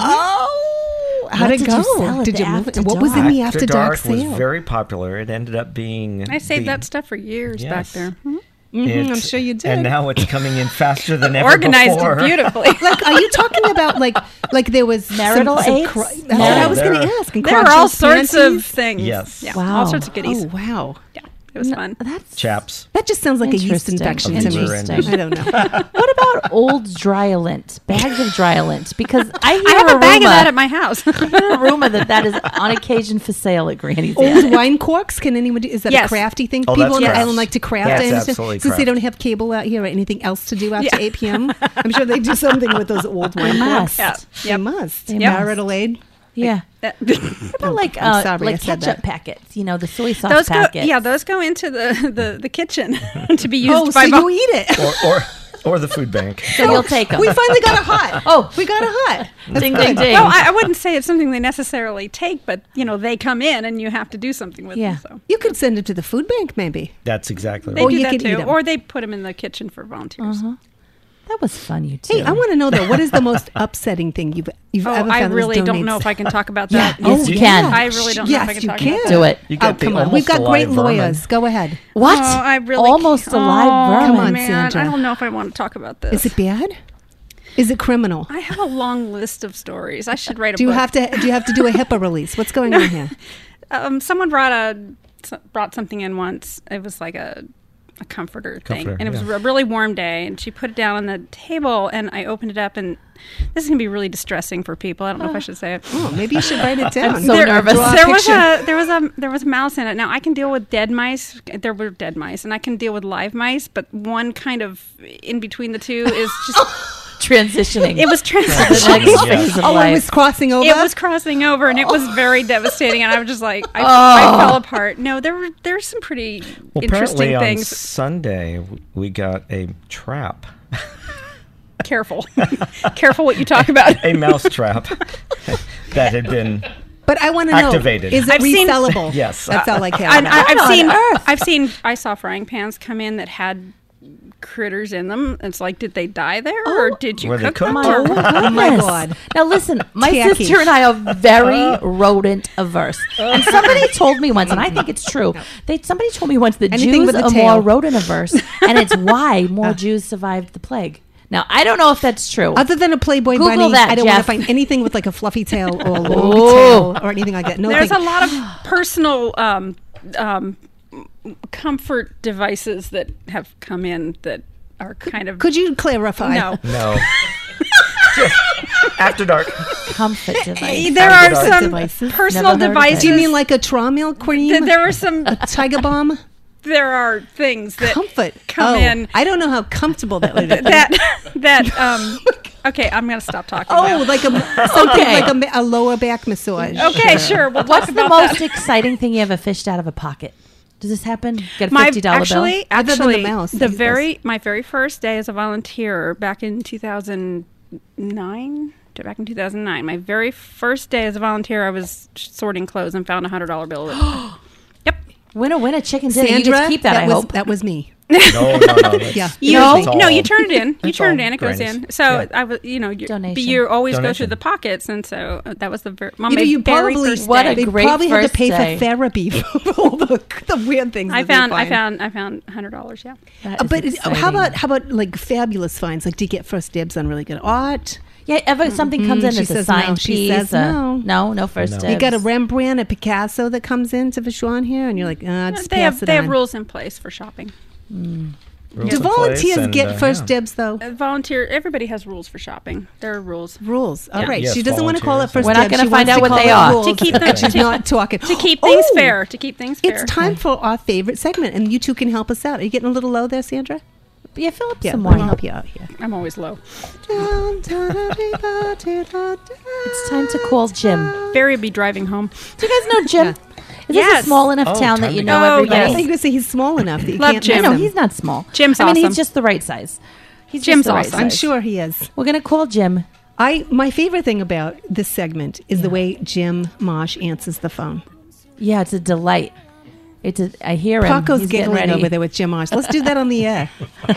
Oh, how'd What it did go? you sell at did the you move it? After What was in the After after dark, dark was sale? very popular. It ended up being. I saved the- that stuff for years back Yes. there. Mhm. Mhm, it- I'm sure you did. And now it's coming in faster than ever Organized before. it beautifully. Like, are you talking about like like there was some- Marital some aids? cro- That's what I was There- going to ask. And There are crotch all and sorts panties? of things. Yes. Yeah. Wow. All sorts of goodies. Oh wow, Yeah. It was fun. That's Chaps. that just sounds like a yeast Interesting. infection Okay, to me. we're in. I don't know. What about old Dryalint? Bags of Dryalint? Because I hear I have a bag rumor, of that at my house. I hear a rumor that that is on occasion for sale at Granny's Old Attic. wine corks? Can anyone do? Is that Yes. a crafty thing? Oh, People that's on the crafts. island like to craft. That's I understand. absolutely Since they craft. don't have cable out here or anything else to do after Yeah. eight p.m. I'm sure they do something with those old wine must. corks. Yeah. They Yep. must. They Marital aid. Yeah. That- What about like I'm uh, sorry I like said ketchup that. packets? You know, the soy sauce those go, packets. yeah, those go into the, the, the kitchen to be used Oh, so by you vol- eat it? Or, or, or the food bank. So you'll take them. We finally got a hot. Oh. we got a hot. That's Ding, good. ding, ding. Well, I, I wouldn't say it's something they necessarily take, but you know, they come in and you have to do something with Yeah. them. So You could send it to the food bank, maybe. That's exactly they right. Or do you that could eat too, 'em. or they put them in the kitchen for volunteers. Uh-huh. That was fun, you two. Hey, I want to know though, what is the most upsetting thing you've you've Oh, ever found? I that really was don't know donates? if I can talk about Yeah. that. Yes, you yeah. can. I really don't know yes, if I can you talk can. about Do it. You Oh, got the come on. almost We've got great alive vermin. lawyers. Go ahead. What? Oh, I really Almost a oh, live vermin. Come on, man, Sandra. I don't know if I want to talk about this. Is it bad? Is it criminal? I have a long list of stories. I should write a Do you book. have to do you have to do a HIPAA release? What's going on here? Um, someone brought a brought something in once. It was like a a comforter, Comforter, thing, and it was yeah. a really warm day, and she put it down on the table, and I opened it up, and this is gonna be really distressing for people. I don't know if I should say it. Oh, maybe you should write it down. I'm so there, nervous. Draw a There was picture. a there was a there was a mouse in it. Now I can deal with dead mice. There were dead mice, and I can deal with live mice, but one kind of in between the two is just Transitioning. it was the transitioning. next phase of Oh, life. it was crossing over. It was crossing over, and it was very devastating. And I was just like, I, Oh. I fell apart. No, there were there's some pretty Well, interesting apparently on things. Sunday w- we got a trap, Careful, careful what you talk about. a mouse trap that had been. But I want to know: Activated. is it I've seen- resellable? Yes. that's all I care I, about. I, I've on seen, earth? I've seen, I saw frying pans come in that had critters in them. It's like, did they die there, or did you Were they cook them? cooked? Or? Oh my goodness. God. Now listen, my Tacky. sister and I are very rodent averse. And somebody told me once, and I think it's true. They somebody told me once that Anything Jews with a are tail. more rodent averse, and it's why more Jews survived the plague. Now I don't know if that's true. Other than a Playboy Google bunny, that, I don't want to Jeff. find anything with like a fluffy tail or a long Oh. tail or anything like that. No, There's thank a lot of personal um, um, comfort devices that have come in that are kind of. Could you clarify? No. No. Just after dark. Comfort device. There are Comfort some devices. personal Never heard of devices. it. Do you mean like a Tramil cream? that there are some. Tiger Balm? There are things that Comfort. come oh, in I don't know how comfortable that would be. that that um. Okay, I'm gonna stop talking. Oh, now. like a something Okay. like a, ma- a lower back massage. Okay, sure. We'll What's talk the about most that. exciting thing you ever fished out of a pocket? Does this happen? Get a My fifty dollar actually, bill? Other than the actually, mouse, the I guess. very my very first day as a volunteer back in two thousand nine. Back in two thousand nine, my very first day as a volunteer, I was sorting clothes and found a hundred dollar bill. Yep. Winner, winner, chicken dinner. Sandra, You get to keep that, I was, hope. that was me. No, no, no. that's- Yeah. You No? that's no, all- you turn it in. You that's turn it all in. It goes grannies. in. So Yeah. I was, you know, you, Donation. but you always go Donation. through the pockets, and so uh, that was the ver- on You know, my you very probably first What day. a they great probably had to first pay day. for therapy for all the, the weird things. I that they found, I find. found, I found a hundred dollars. Yeah. That Uh, is but it- exciting. how about how about like fabulous finds? Like, do you get first dibs on really good art? Yeah, ever something comes in she as a says no. signed She piece. says uh, no. no, no first No. dibs. You got a Rembrandt, a Picasso that comes into Vashon here, and you're like, uh, just They pass have it they on. have rules in place for shopping. Rules Do in place volunteers and, get uh, first yeah. dibs though? Uh, volunteer. Everybody has rules for shopping. There are rules. Rules. All Yeah. right. Yes, she doesn't want to call it volunteers. first We're not dibs. gonna She find wants out to what call they it are. rules. To keep them- She's to- not talking. To keep things Oh, fair. To keep things fair. It's time for our favorite segment, and you two can help us out. Are you getting a little low there, Sandra? Yeah, fill up Yeah, some let me wine. help you out here. I'm always low. It's time to call Jim. Barry would be driving home. Do you guys know Jim? Is this Yes. a small enough Oh, town that time you to know go. Oh, everybody? I yes. think you say he's small enough that you Love can't Jim. miss No, him. he's not small. Jim's I mean, awesome. he's just the right size. He's Jim's just the right awesome. size. I'm sure he is. We're gonna call Jim. I my favorite thing about this segment is the way Jim Marsh answers the phone. Yeah, it's a delight. It's a. I hear him. Paco's He's getting giggling ready. over there with Jim Marsh. Let's do that on the air.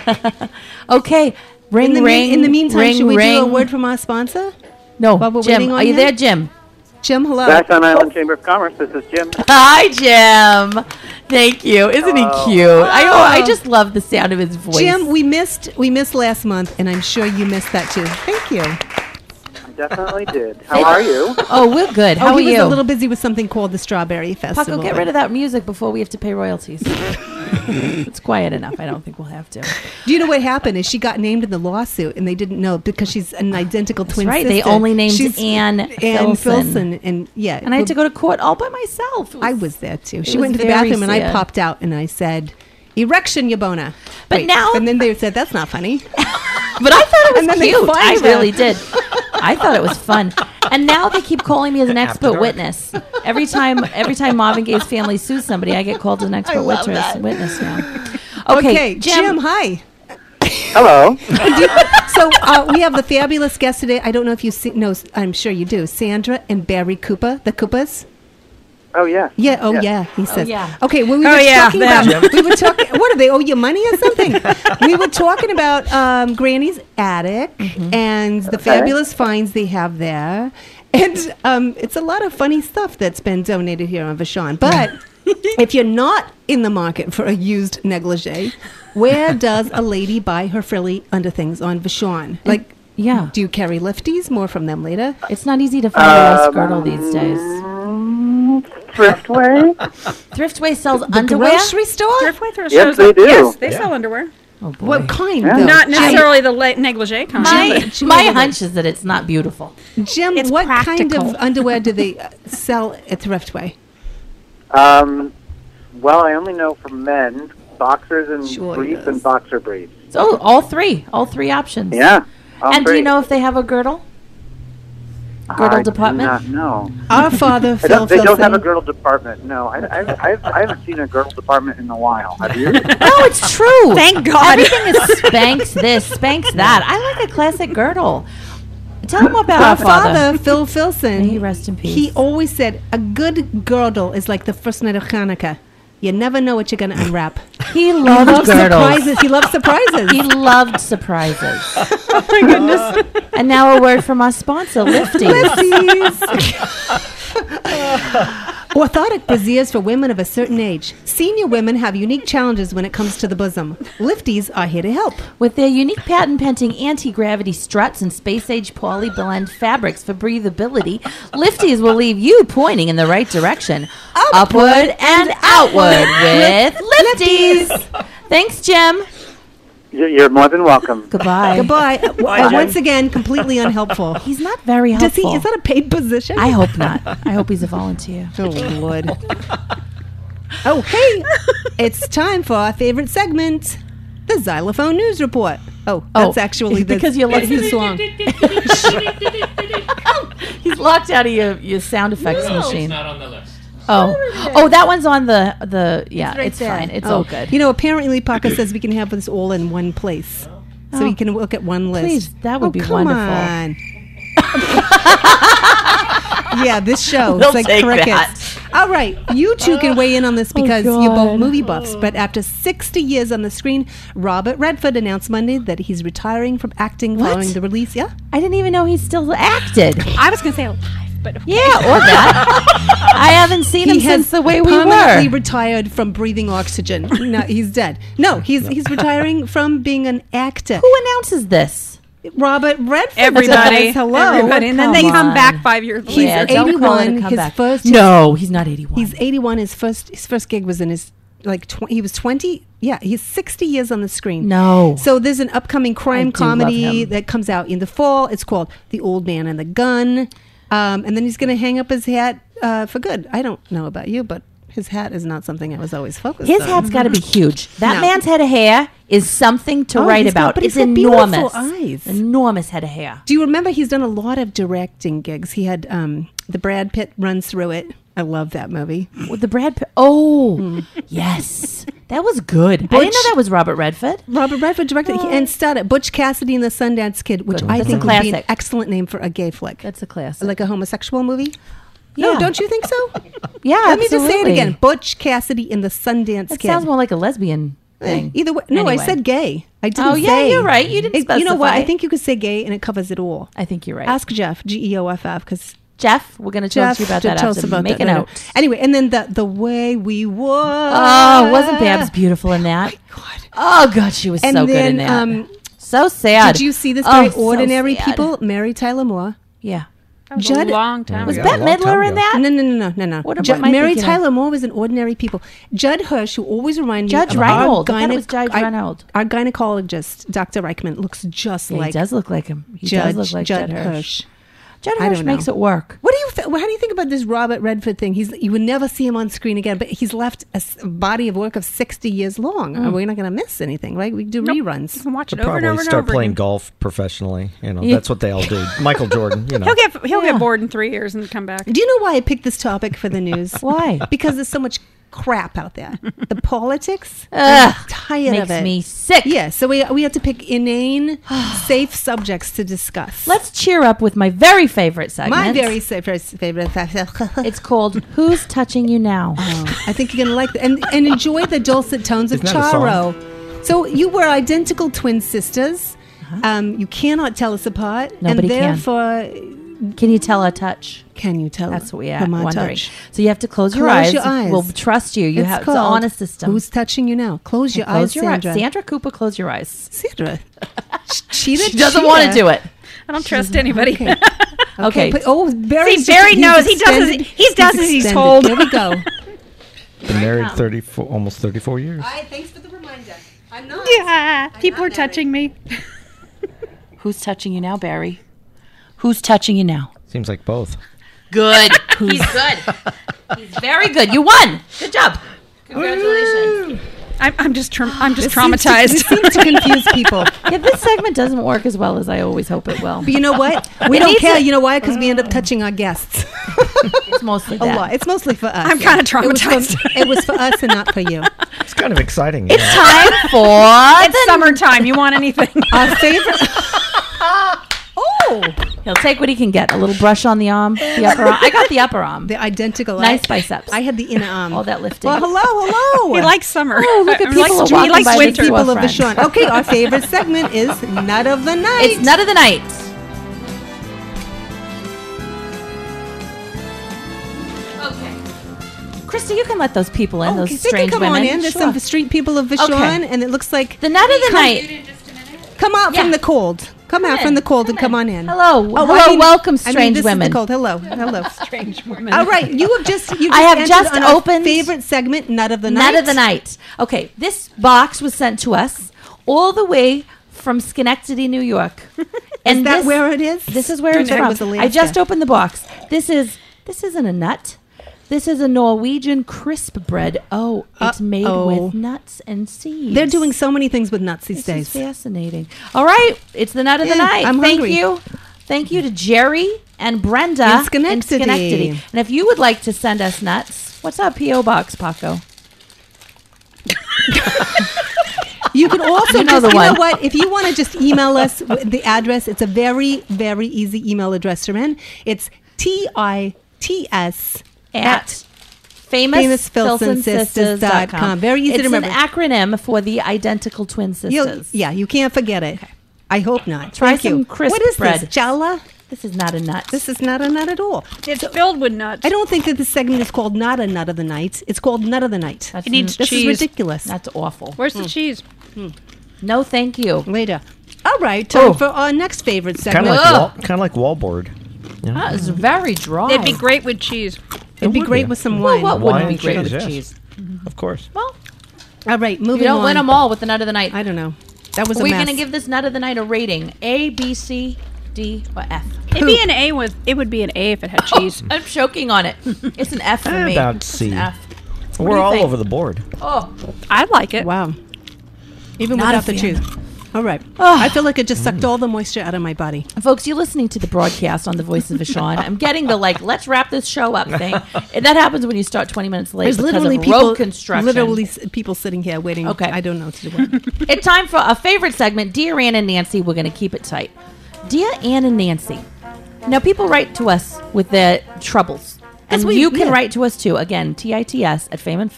Okay, ring, In the, ring. mean, in the meantime, ring, should we ring. do a word from our sponsor? No, while we're Jim. waiting on Are you him? there, Jim? Jim, hello. Vashon Island Chamber of Commerce. This is Jim. Hi, Jim. Thank you. Isn't he Hello. cute? I oh, I just love the sound of his voice. Jim, we missed we missed last month, and I'm sure you missed that too. Thank you. I definitely did. How are you? Oh, we're good. How oh, are he was you? a little busy with something called the Strawberry Festival. Paco, get rid of that music before we have to pay royalties. It's quiet enough. I don't think we'll have to. Do you know what happened? Is she got named in the lawsuit, and they didn't know because she's an identical twin right. sister. They only named She's Ann Ann Filson. Filson, and yeah, And I had to go to court all by myself. It I was there too. She was went to the very bathroom, and I sad. popped out, and I said, "Erection, Yabona." But Wait, now- and then they said, "That's not funny." But I thought it And was then they cute. I find her. really did. I thought it was fun. And now they keep calling me as an expert dark. witness. Every time every time Marvin Gaye's family sues somebody, I get called as an expert love witness, that. witness now. Okay, Okay, Jim, hi. Hello. So uh, we have the fabulous guest today. I don't know if you see, know. I'm sure you do. Sandra and Barry Cooper, the Coopers. Oh, yeah. Yeah. Oh, Yes. yeah. He says. yeah. Okay. Well, we Oh, were yeah, talking them. about. We were talking. What do they owe you money or something? We were talking about um, Granny's attic and the Okay. fabulous finds they have there, and um, it's a lot of funny stuff that's been donated here on Vashon. But if you're not in the market for a used negligee, where does a lady buy her frilly underthings on Vashon? Like, Yeah. do you carry lifties? More from them later. It's not easy to find a nice girdle these days. Thriftway? Thriftway sells The underwear. grocery store? Thriftway throws Yes, shows they up. do. Yes, they Yeah. sell underwear. Oh boy. What kind? Yeah. though? Not necessarily the le- negligee kind. my Jim- my hunch is that it's not beautiful. Jim, It's what kind practical. of underwear do they uh, sell at Thriftway? Um, well, I only know from men, boxers and Sure, briefs yes. and boxer briefs. So all three, all three options. Yeah. all And do three. you know if they have a girdle? Girdle I department? Do not know. Our father, I Phil don't, they don't have a Filson. girdle department. No, I, I, I, I haven't seen a girdle department in a while. Have you? No, it's true. Thank God. Everything is Spanx this, Spanx that. I like a classic girdle. Tell them about Our our father. father, Phil Filson. May he rest in peace. He always said a good girdle is like the first night of Hanukkah. You never know what you're going to unwrap. He He loved loves girdles. surprises. He loves surprises. He loved surprises. Oh my goodness. And now a word from our sponsor, Lifty. Orthotic brassieres for women of a certain age. Senior women have unique challenges when it comes to the bosom. Lifties are here to help. With their unique patent-pending anti-gravity struts and space-age polyblend fabrics for breathability, Lifties will leave you pointing in the right direction. Upward and outward with Lifties. Thanks, Jim. You're you're more than welcome. Goodbye. Goodbye. Uh, w- uh, once again, completely unhelpful. He's not very Does helpful. he? Is that a paid position? I hope not. I hope he's a volunteer. Oh, Lord. Oh, hey. It's time for our favorite segment, the Xylophone News Report. Oh, that's Oh, actually the, because you're that's like- the song. He's locked out of your, your sound effects No, machine. it's not on the list. Oh, oh, that one's on the the. Yeah, it's, right there. fine. It's Oh, all good. You know, apparently Parker says we can have this all in one place. So Oh. we can look at one list. Please, that would oh, be come wonderful. On. Yeah, this show. We'll it's like take crickets. that. All right, you two can weigh in on this because you're both God. movie buffs. But after sixty years on the screen, Robert Redford announced Monday that he's retiring from acting What? following the release. Yeah, I didn't even know he still acted. I was going to say alive, but Yeah, or that. I haven't seen him he has since the way we permanently were. retired from breathing oxygen. No, he's dead. No, he's he's retiring from being an actor. Who announces this? Robert Redford. everybody, does. Hello. everybody, and then they Come come on. back five years He's later. Yeah, don't call it a eighty-one. His comeback. first. No, he's not eighty-one. He's eighty-one. His first his first gig was in his like tw- he was twenty. Yeah, he's sixty years on the screen. No. So there's an upcoming crime do love comedy him. that comes out in the fall. It's called The Old Man and the Gun. Um, and then he's going to hang up his hat uh, for good. I don't know about you, but his hat is not something I was always focused His on. hat's got to be huge. That No. man's head of hair is something to Oh, write he's got- about. but It's he's got beautiful enormous. eyes. Enormous head of hair. Do you remember he's done a lot of directing gigs? He had um, the Brad Pitt runs through it. I love that movie. With the Brad Pitt. Oh, yes. That was good. I didn't know Butch- that was Robert Redford. Robert Redford directed and started Butch Cassidy and the Sundance Kid, which Good. I That's a think would be an classic. excellent name for a gay flick. That's a classic. Like a homosexual movie? Yeah. No, don't you think so? Yeah, Let me just say it absolutely. again. Butch Cassidy and the Sundance It Kid. sounds more like a lesbian Eh, thing. Either way. No, Anyway. I said gay. I didn't Oh, yeah, say. you're right. You didn't It- You know what? specify. I think you could say gay and it covers it all. I think you're right. Ask Jeff, G E O F F, because Jeff, we're going to talk Jeff to you about to that tell us after. about Make that a later. note. Anyway, and then the the way we were. Oh, wasn't Babs beautiful in that? God. Oh, God, she was And so good then, in that. um, so sad. Did you see this Oh, very so ordinary sad. people? Mary Tyler Moore. Yeah. That was Judd- a long time Was ago. Yeah, a Bette long time Midler in ago. that? No, no, no, no, no, no. What about Judd- my Mary thinking of? Tyler Moore was an ordinary people. Judd Hirsch, who always reminded Judge me of Reinhold. I Our, thought it was gyne- Judge I- Reinhold. our gynecologist, Doctor Reichman, looks just Yeah, like he does look like him. He Judge, does look like Judd Judd Hirsch. Hirsch. Judd I Hirsch don't know. makes it work. What do you th- how do you think about this Robert Redford thing? He's you would never see him on screen again, but he's left a s- body of work of sixty years long. Mm. We're not going to miss anything, right? We do Nope. reruns. You can watch it He'll over and probably over and start over playing again. golf professionally. You know, Yeah. that's what they all do. Michael Jordan, you know. He'll get he'll Yeah. get bored in three years and come back. Do you know why I picked this topic for the news? Why? Because there's so much crap out there. The politics. Ugh, I'm tired makes of it. me sick. Yeah, so we we have to pick inane, safe subjects to discuss. Let's cheer up with my very favorite segment. My very sa- first favorite. It's called Who's Touching You Now? Oh, I think you're gonna like that, and and enjoy the dulcet tones of Isn't that a song? Charo. So you were identical twin sisters. Um, you cannot tell us apart, Nobody and can. therefore, Can you tell a touch? can you tell? That's what we are from our wondering. touch? So you have to close your Close eyes. your eyes. We'll trust you. You It's have it's an called honest system. Who's touching you now? Close your close eyes, your Sandra. eyes. Sandra Cooper, close your eyes. Sandra, cheetah. She doesn't want to do it. I don't trust anybody. Okay. Okay. But, oh, Barry. See, Barry knows. He does as- he does as he's told. There we go. Been married thirty-four, almost thirty-four years. All right, thanks for the reminder. I'm not. Yeah, people not are touching me. Who's touching you now, Barry? Who's touching you now? Seems like both. Good. He's good. He's very good. You won. Good job. Congratulations. I'm, I'm just tra- I'm just This seems to- traumatized. This seems to confuse people. Yeah, this segment doesn't work as well as I always hope it will. But you know what? We It don't needs care. a- You know why? Because we end up touching our guests It's mostly a that. lot. It's mostly for us. I'm kind of It was, traumatized. for, it was for us and not for you. It's kind of exciting. It's yeah. time for It's summertime. You want anything? Our favorite. Oh, He'll take what he can get. A little brush on the arm, the upper arm. I got the upper arm. the identical. Nice I, biceps. I had the inner arm. All that lifting. Well, hello, hello. He likes summer. Oh, look at He likes people are spring- walking He likes by the winter. people of friend. Vashon. Okay, our favorite segment is Nut of the Night. It's Nut of the Night. Okay. Krista, you can let those people in, Oh, those they strange can come women. on in. There's Sure. some street people of Vashon, Okay. and it looks like The Nut of the Night. come out Yeah. from the cold. Come, out in. from the cold and Come come in. on in. Hello. Oh, Hello, I mean- welcome, I mean, strange this women. Is the cold. Hello, hello. Strange woman. All right, you have just you. Just I have entered just on our opened- favorite segment, Nut of the Night. Nut of the Night. Okay, this box was sent to us all the way from Schenectady, New York. And Is that this, where it is? This is where it's It from. was Alaska. I just opened the box. This is this isn't a nut. This is a Norwegian crisp bread. Oh, it's made Uh-oh. with nuts and seeds. They're doing so many things with nuts these This is days. fascinating. All right, it's the Nut of the Yeah, Night. I'm Thank hungry. you. Thank you to Jerry and Brenda In Schenectady. And if you would like to send us nuts, what's our P O box, Paco? You can also You know just, the you one. know what? If you want to just email us with the address, it's a very, very easy email address to in. It's T I T S At famous, famous filson sisters dot com. Very easy it's to remember. It's an acronym for the identical twin You'll- sisters. yeah, you can't forget it. I hope not. Try Thank some you. crisp What is bread. this? Jala? This is not a nut. This is not a nut at all. It's filled with nuts. I don't think that this segment is called not a nut of the night. It's called nut of the night. That's It needs This cheese. is ridiculous. That's awful. Where's the cheese? No, thank you. Later. All right, time Oh. for our next favorite Kind segment. of like Ugh. wall, kind of like wallboard. Yeah. That is very dry. It'd be great with cheese. It'd be would great be. with some Well, wine. what Wine wouldn't be and great cheese, with yes. cheese? Of course. Well, All right, moving you don't on. win them all with the Nut of the Night. I don't know. That was a We're mess. going to give this Nut of the Night a rating: A, B, C, D, or F. It'd be an A with. It would be an A if it had cheese. I'm choking on it. It's an F for Eh, me. about It's C. an F. We're do you all think? over the board. Oh, I like it. Wow. Even Not a without the fan. cheese. All right. Oh. I feel like it just sucked all the moisture out of my body. folks, you're listening to the broadcast on the Voice of Vashon. I'm getting the like, let's wrap this show up thing. And that happens when you start twenty minutes late There's because literally of people, road construction. literally s- people sitting here waiting. Okay. I don't know what to do. It's time for a favorite segment, Dear Ann and Nancy. We're going to keep it tight. Dear Ann and Nancy. Now, people write to us with their troubles. And what you you- can yeah. write to us too. Again, T I T S at famous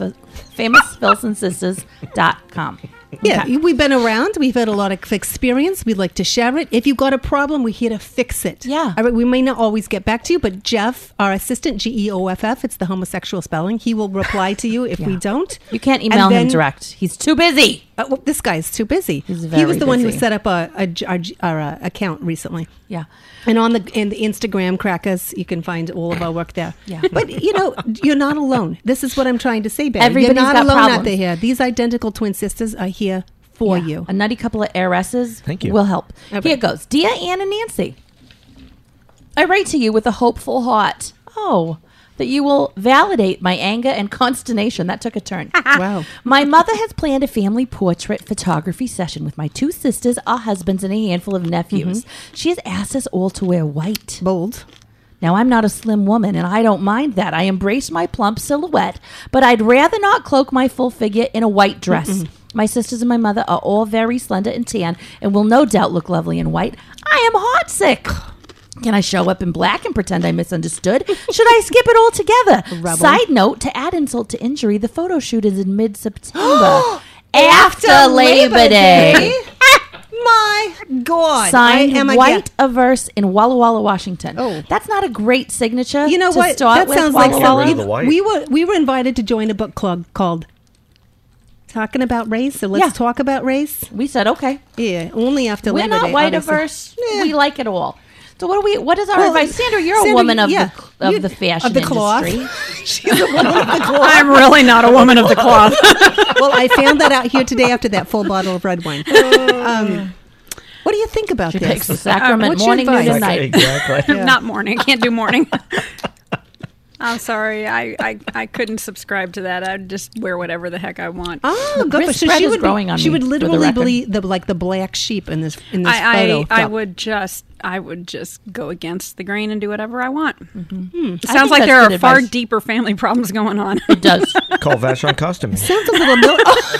filson sisters dot com. Yeah, Okay. we've been around. We've had a lot of experience. We'd like to share it. If you've got a problem, we're here to fix it. Yeah. All right, we may not always get back to you, but Jeff, our assistant, G E O F F, it's the homosexual spelling, he will reply to you if we Yeah. don't. You can't And email him then- direct. He's too busy. Uh, well, this guy's too busy. He's he very was the one who busy. set up a, a, our, our uh, account recently. Yeah. And on the in the Instagram crackers, you can find all of our work there. Yeah. But you know, you're not alone. This is what I'm trying to say, baby. Everybody's you're not got alone out problems. there here. These identical twin sisters are here for Yeah. you. A nutty couple of heiresses Thank you. will help. Okay. Here goes. Dear Ann and Nancy, I write to you with a hopeful heart. Oh, that you will validate my anger and consternation. That took a turn. Wow. My mother has planned a family portrait photography session with my two sisters, our husbands, and a handful of nephews. She has asked us all to wear white. Bold. Now, I'm not a slim woman, and I don't mind that. I embrace my plump silhouette, but I'd rather not cloak my full figure in a white dress. My sisters and my mother are all very slender and tan and will no doubt look lovely in white. I am heart sick. Can I show up in black and pretend I misunderstood? Should I skip it all together? Rebel. Side note, to add insult to injury, the photo shoot is in mid-September. After Labor Day. My God. Signed I am a White Averse in Walla Walla, Washington. Oh. That's not a great signature. You know to what? Start That with, sounds Walla like Walla. Rid of the white. we were we were invited to join a book club called Talking About Race. So let's Yeah. talk about race. We said okay. Yeah, only after We're Labor not Day. white obviously. averse. Yeah. We like it all. So what do we? What is our Well, advice, Sandra? You're a Sandra, woman of yeah, the of you- the fashion of the cloth. industry. She's a woman of the cloth. I'm really not a woman of the cloth. Well, I found that out here today after that full bottle of red wine. Um, what do you think about She this? takes the sacrament what's your morning, noon, advice? and night. Exactly. Not morning. Can't do morning. I'm sorry. I, I, I couldn't subscribe to that. I'd just wear whatever the heck I want. Oh, The good. wrist So spread she is would growing be, on she me, would for the literally record. be the like the black sheep in this in this I, photo. I, I Thought- would just I would just go against the grain and do whatever I want. It I sounds think like that's there good are far advice. deeper family problems going on. It does. Call Vashon Costuming. Sounds a little. Mil-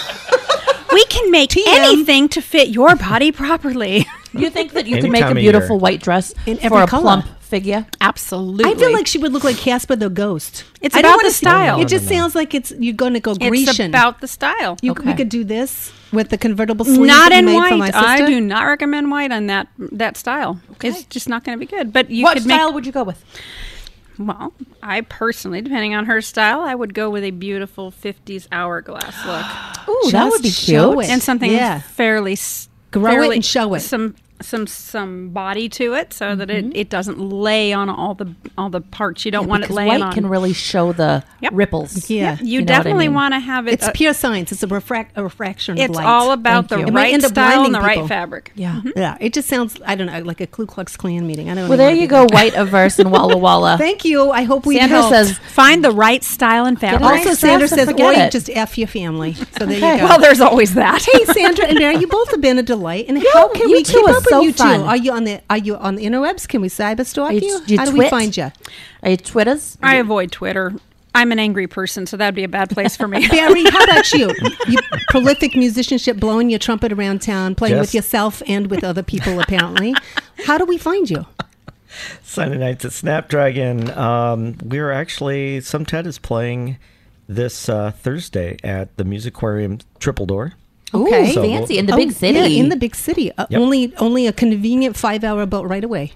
We can make T M. anything to fit your body properly. You think that you Any could make a time of beautiful year. white dress In for every a color. plump figure? Absolutely. I feel like she would look like Casper the Ghost. It's I don't about wanna the see- style. It just No, no, no. sounds like it's you're going to go it's Grecian. about the style. you, Okay. We could do this with the convertible sleeves Not that you in made for my white. I sister. do not recommend white on that that style. It's just not going to be good. But you What could style make would you go with? well. I personally, depending on her style, I would go with a beautiful fifties hourglass look Ooh, that would be Just show cute. it. and something Yeah. fairly s- Grow it fairly- and show it. Some some some body to it, so that Mm-hmm. it, it doesn't lay on all the all the parts. You don't want it Because laying white on. can really show the Yep. ripples. Yeah. Yep, you, You know what I definitely mean. want to have it. It's uh, pure science. It's a, refract, a refraction of it's light. all about Thank the you. It might right end up style and the blinding right people. fabric. Yeah. Yeah, it just sounds, I don't know, like a Ku Klux Klan meeting. I don't Well, even there wanna you be go. there. White averse and Walla Walla. Thank you. I hope we Sandra helped. says, Find the right style and fabric. Get it Also, Nice Sandra dress and says, forget or you it. just F your family. So there Okay. you go. Well, there's always that. Hey, Sandra and Mary, you both have been a delight. And how can you we two keep are up so with you fun. two? Are you on the Are you on the interwebs? Can we cyberstalk Are you? you- do you how do we twit? find you? are you Twitters? I avoid Twitter. I'm an angry person, so that'd be a bad place for me. Barry, how about you? You prolific musicianship, blowing your trumpet around town, playing with Yes. yourself and with other people. Apparently, how do we find you? Sunday nights at Snapdragon. Um, we're actually, Some Ted is playing this uh, Thursday at the Music Aquarium Triple Door. Okay. Ooh, So fancy in the Oh, big city. Yeah, in the big city. Uh, Yep. Only only a convenient five-hour boat right away.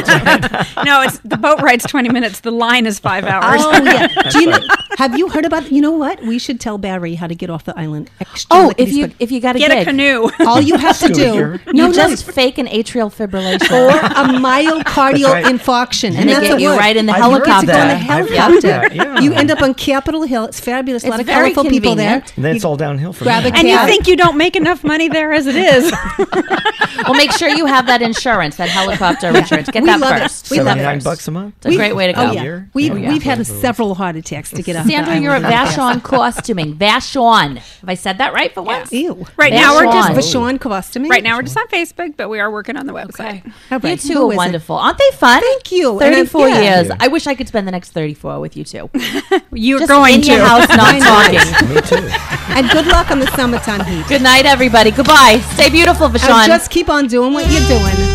No, it's the boat ride's twenty minutes. The line is five hours. Oh yeah. Do you know, have you heard about? You know what? We should tell Barry how to get off the island. Extra oh, lickety if you split. if you got a Get gig, a canoe. all you have to do, Scooter. you no, just no, fake an atrial fibrillation, or a myocardial That's right. infarction, and they that's get a you word. right in the I've heard helicopter. To go on a that. I've helicopter. heard that, yeah. You end up on Capitol Hill. It's fabulous. A lot It's of very colorful people there. convenient. And then it's all downhill from Grab there. a And you cab. think you don't make enough money there as it is. Well, make sure you have that insurance, that helicopter insurance. Get We that love it. first. We love it. seventy-nine bucks a month. It's a great way to go. Oh yeah, Year? we've Oh, yeah. we've had several heart attacks to get off. Sandra, the you're at island. Vashon Costuming. Vashon. Have I said that right for once? Ew. Right now we're just Vashon. Vashon costuming. right now we're just on Facebook, but we are working on the website. All You right. two Who are is it? wonderful. Aren't they fun? Thank you. And I'm- thirty-four yeah. years. Thank I wish I could spend the next thirty-four with you two. You're Just going in to. your house, not I know. talking. Me too. And good luck on the summertime heat. Good night, everybody. Goodbye. Stay beautiful, And Vashon. just keep on doing what you're doing.